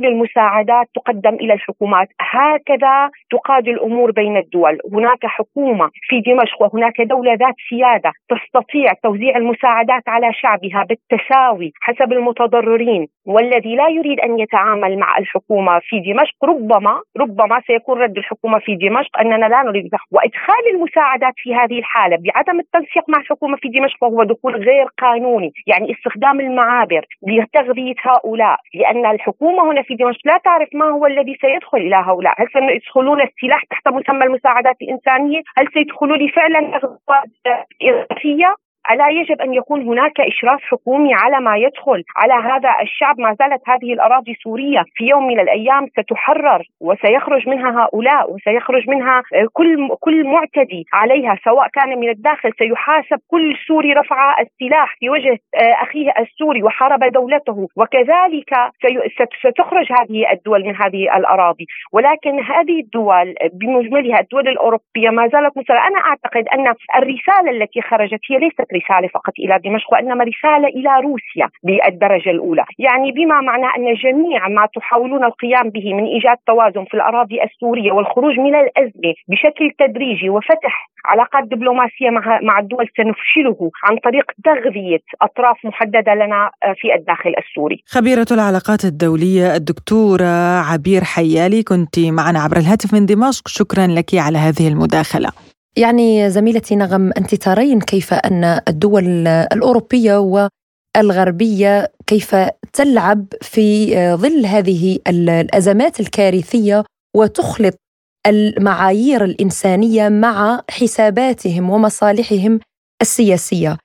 المساعدات تقدم إلى الحكومات. هكذا تقاد الأمور بين الدول. هناك حكومة في دمشق وهناك دولة ذات سيادة تستطيع توزيع المساعدات على شعبها بالتساوي حسب المتضررين، والذي لا يريد أن يتعامل مع الحكومة في دمشق ربما سيكون رد الحكومة في دمشق أننا لا نريد وإدخال المساعدات في هذه الحالة بعدم التنسيق مع الحكومة في دمشق، وهو دخول غير قانوني، يعني استخدام المعابر لتغذية هؤلاء، لأن الحكومة هنا في دمشق لا تعرف ما هو الذي سيدخل إلى هؤلاء. هل سيدخلون السلاح تحت مسمى المساعدات الإنسانية؟ هل سيدخلون فعلا تغذية إغاثية؟ ألا يجب أن يكون هناك إشراف حكومي على ما يدخل على هذا الشعب؟ ما زالت هذه الأراضي سورية، في يوم من الأيام ستحرر وسيخرج منها هؤلاء، وسيخرج منها كل معتدي عليها سواء كان من الداخل. سيحاسب كل سوري رفع السلاح في وجه أخيه السوري وحارب دولته، وكذلك ستخرج هذه الدول من هذه الأراضي. ولكن هذه الدول بمجملها الدول الأوروبية ما زالت مسألة. أنا أعتقد أن الرسالة التي خرجت هي ليست رسالة فقط إلى دمشق، وإنما رسالة إلى روسيا بالدرجة الأولى، يعني بما معنى أن جميع ما تحاولون القيام به من إيجاد توازن في الأراضي السورية والخروج من الأزمة بشكل تدريجي وفتح علاقات دبلوماسية مع الدول سنفشله عن طريق تغذية أطراف محددة لنا في الداخل السوري. خبيرة العلاقات الدولية الدكتورة عبير حيالي كنت معنا عبر الهاتف من دمشق، شكرا لك على هذه المداخلة. يعني زميلتي نغم، أنت ترين كيف أن الدول الأوروبية والغربية كيف تلعب في ظل هذه الأزمات الكارثية وتخلط المعايير الإنسانية مع حساباتهم ومصالحهم السياسية.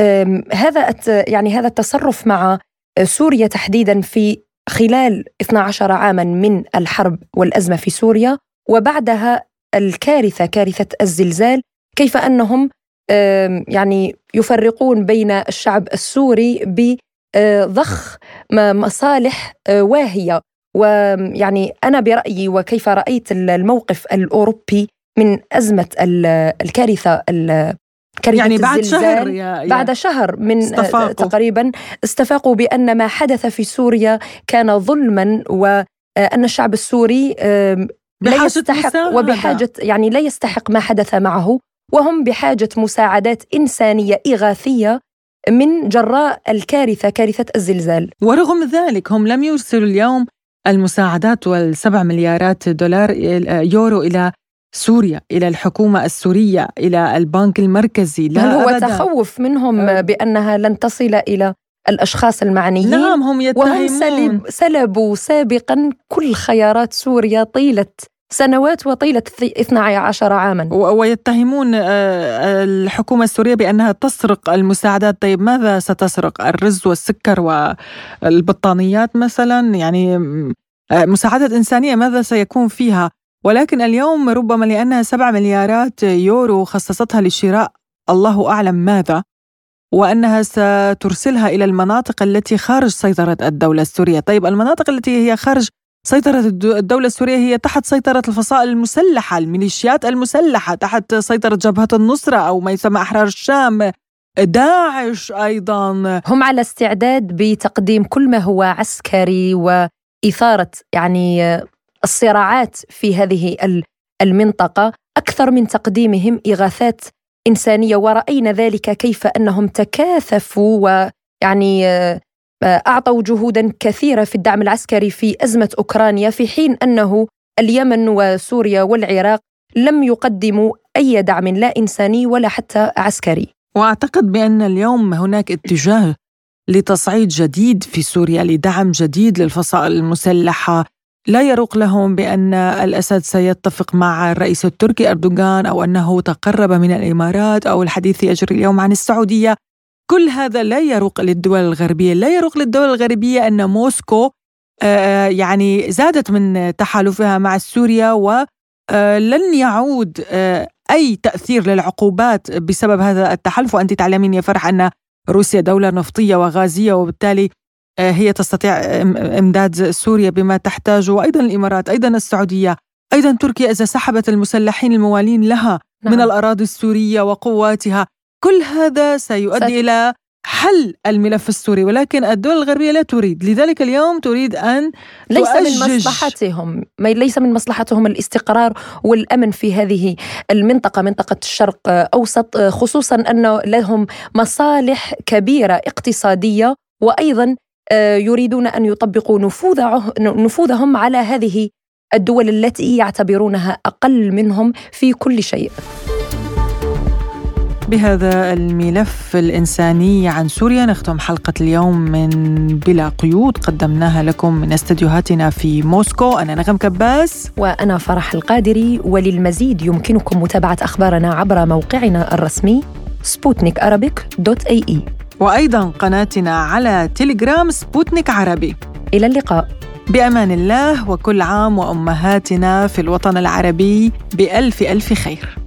هذا التصرف مع سوريا تحديدا في خلال 12 عاما من الحرب والأزمة في سوريا، وبعدها كارثة الزلزال، كيف أنهم يفرقون بين الشعب السوري بضخ مصالح واهية. ويعني أنا برأيي وكيف رأيت الموقف الأوروبي من أزمة الكارثة يعني بعد شهر من تقريبا استفاقوا بأن ما حدث في سوريا كان ظلما، وأن الشعب السوري لا يستحق وبحاجة لا يستحق ما حدث معه، وهم بحاجة مساعدات إنسانية إغاثية من جراء كارثة الزلزال. ورغم ذلك هم لم يرسلوا اليوم المساعدات وال7 مليارات يورو إلى سوريا، إلى الحكومة السورية، إلى البنك المركزي. هل هو تخوف منهم بأنها لن تصل إلى الأشخاص المعنيين؟ نعم، هم يتهمون، وهم سلبوا سابقا كل خيارات سوريا طيلة سنوات وطيلة 12 عاما، ويتهمون الحكومة السورية بأنها تسرق المساعدات. طيب ماذا ستسرق؟ الرز والسكر والبطانيات مثلا؟ يعني مساعدات إنسانية ماذا سيكون فيها؟ ولكن اليوم ربما لأنها 7 مليارات يورو خصصتها لشراء الله أعلم ماذا، وأنها سترسلها إلى المناطق التي خارج سيطرة الدولة السورية. طيب المناطق التي هي خارج سيطرة الدولة السورية هي تحت سيطرة الفصائل المسلحة، الميليشيات المسلحة، تحت سيطرة جبهة النصرة أو ما يسمى أحرار الشام، داعش أيضا. هم على استعداد بتقديم كل ما هو عسكري وإثارة الصراعات في هذه المنطقة أكثر من تقديمهم إغاثات إنسانية. ورأينا ذلك كيف أنهم تكاثفوا أعطوا جهودا كثيرة في الدعم العسكري في أزمة أوكرانيا، في حين أنه اليمن وسوريا والعراق لم يقدموا أي دعم لا إنساني ولا حتى عسكري. وأعتقد بأن اليوم هناك اتجاه لتصعيد جديد في سوريا، لدعم جديد للفصائل المسلحة. لا يروق لهم بأن الأسد سيتفق مع الرئيس التركي أردوغان، أو أنه تقرب من الإمارات، أو الحديث يجري اليوم عن السعودية. كل هذا لا يروق للدول الغربية. لا يروق للدول الغربية أن موسكو زادت من تحالفها مع سوريا، ولن يعود أي تأثير للعقوبات بسبب هذا التحالف. وأنت تعلمين يا فرح أن روسيا دولة نفطية وغازية، وبالتالي هي تستطيع إمداد سوريا بما تحتاجه، وأيضا الإمارات، أيضا السعودية، أيضا تركيا إذا سحبت المسلحين الموالين لها من الأراضي السورية وقواتها. كل هذا سيؤدي إلى حل الملف السوري، ولكن الدول الغربية لا تريد، لذلك اليوم تريد أن ليس من مصلحتهم الاستقرار والأمن في هذه المنطقة، منطقة الشرق أوسط، خصوصا أن لهم مصالح كبيرة اقتصادية، وأيضا يريدون أن يطبقوا نفوذهم على هذه الدول التي يعتبرونها أقل منهم في كل شيء. بهذا الملف الإنساني عن سوريا نختم حلقة اليوم من بلا قيود، قدمناها لكم من استديوهاتنا في موسكو. أنا نغم كباس وأنا فرح القادري، وللمزيد يمكنكم متابعة أخبارنا عبر موقعنا الرسمي sputnikarabic.ae، وأيضا قناتنا على تيليجرام سبوتنيك عربي. إلى اللقاء بأمان الله، وكل عام وأمهاتنا في الوطن العربي بألف ألف خير.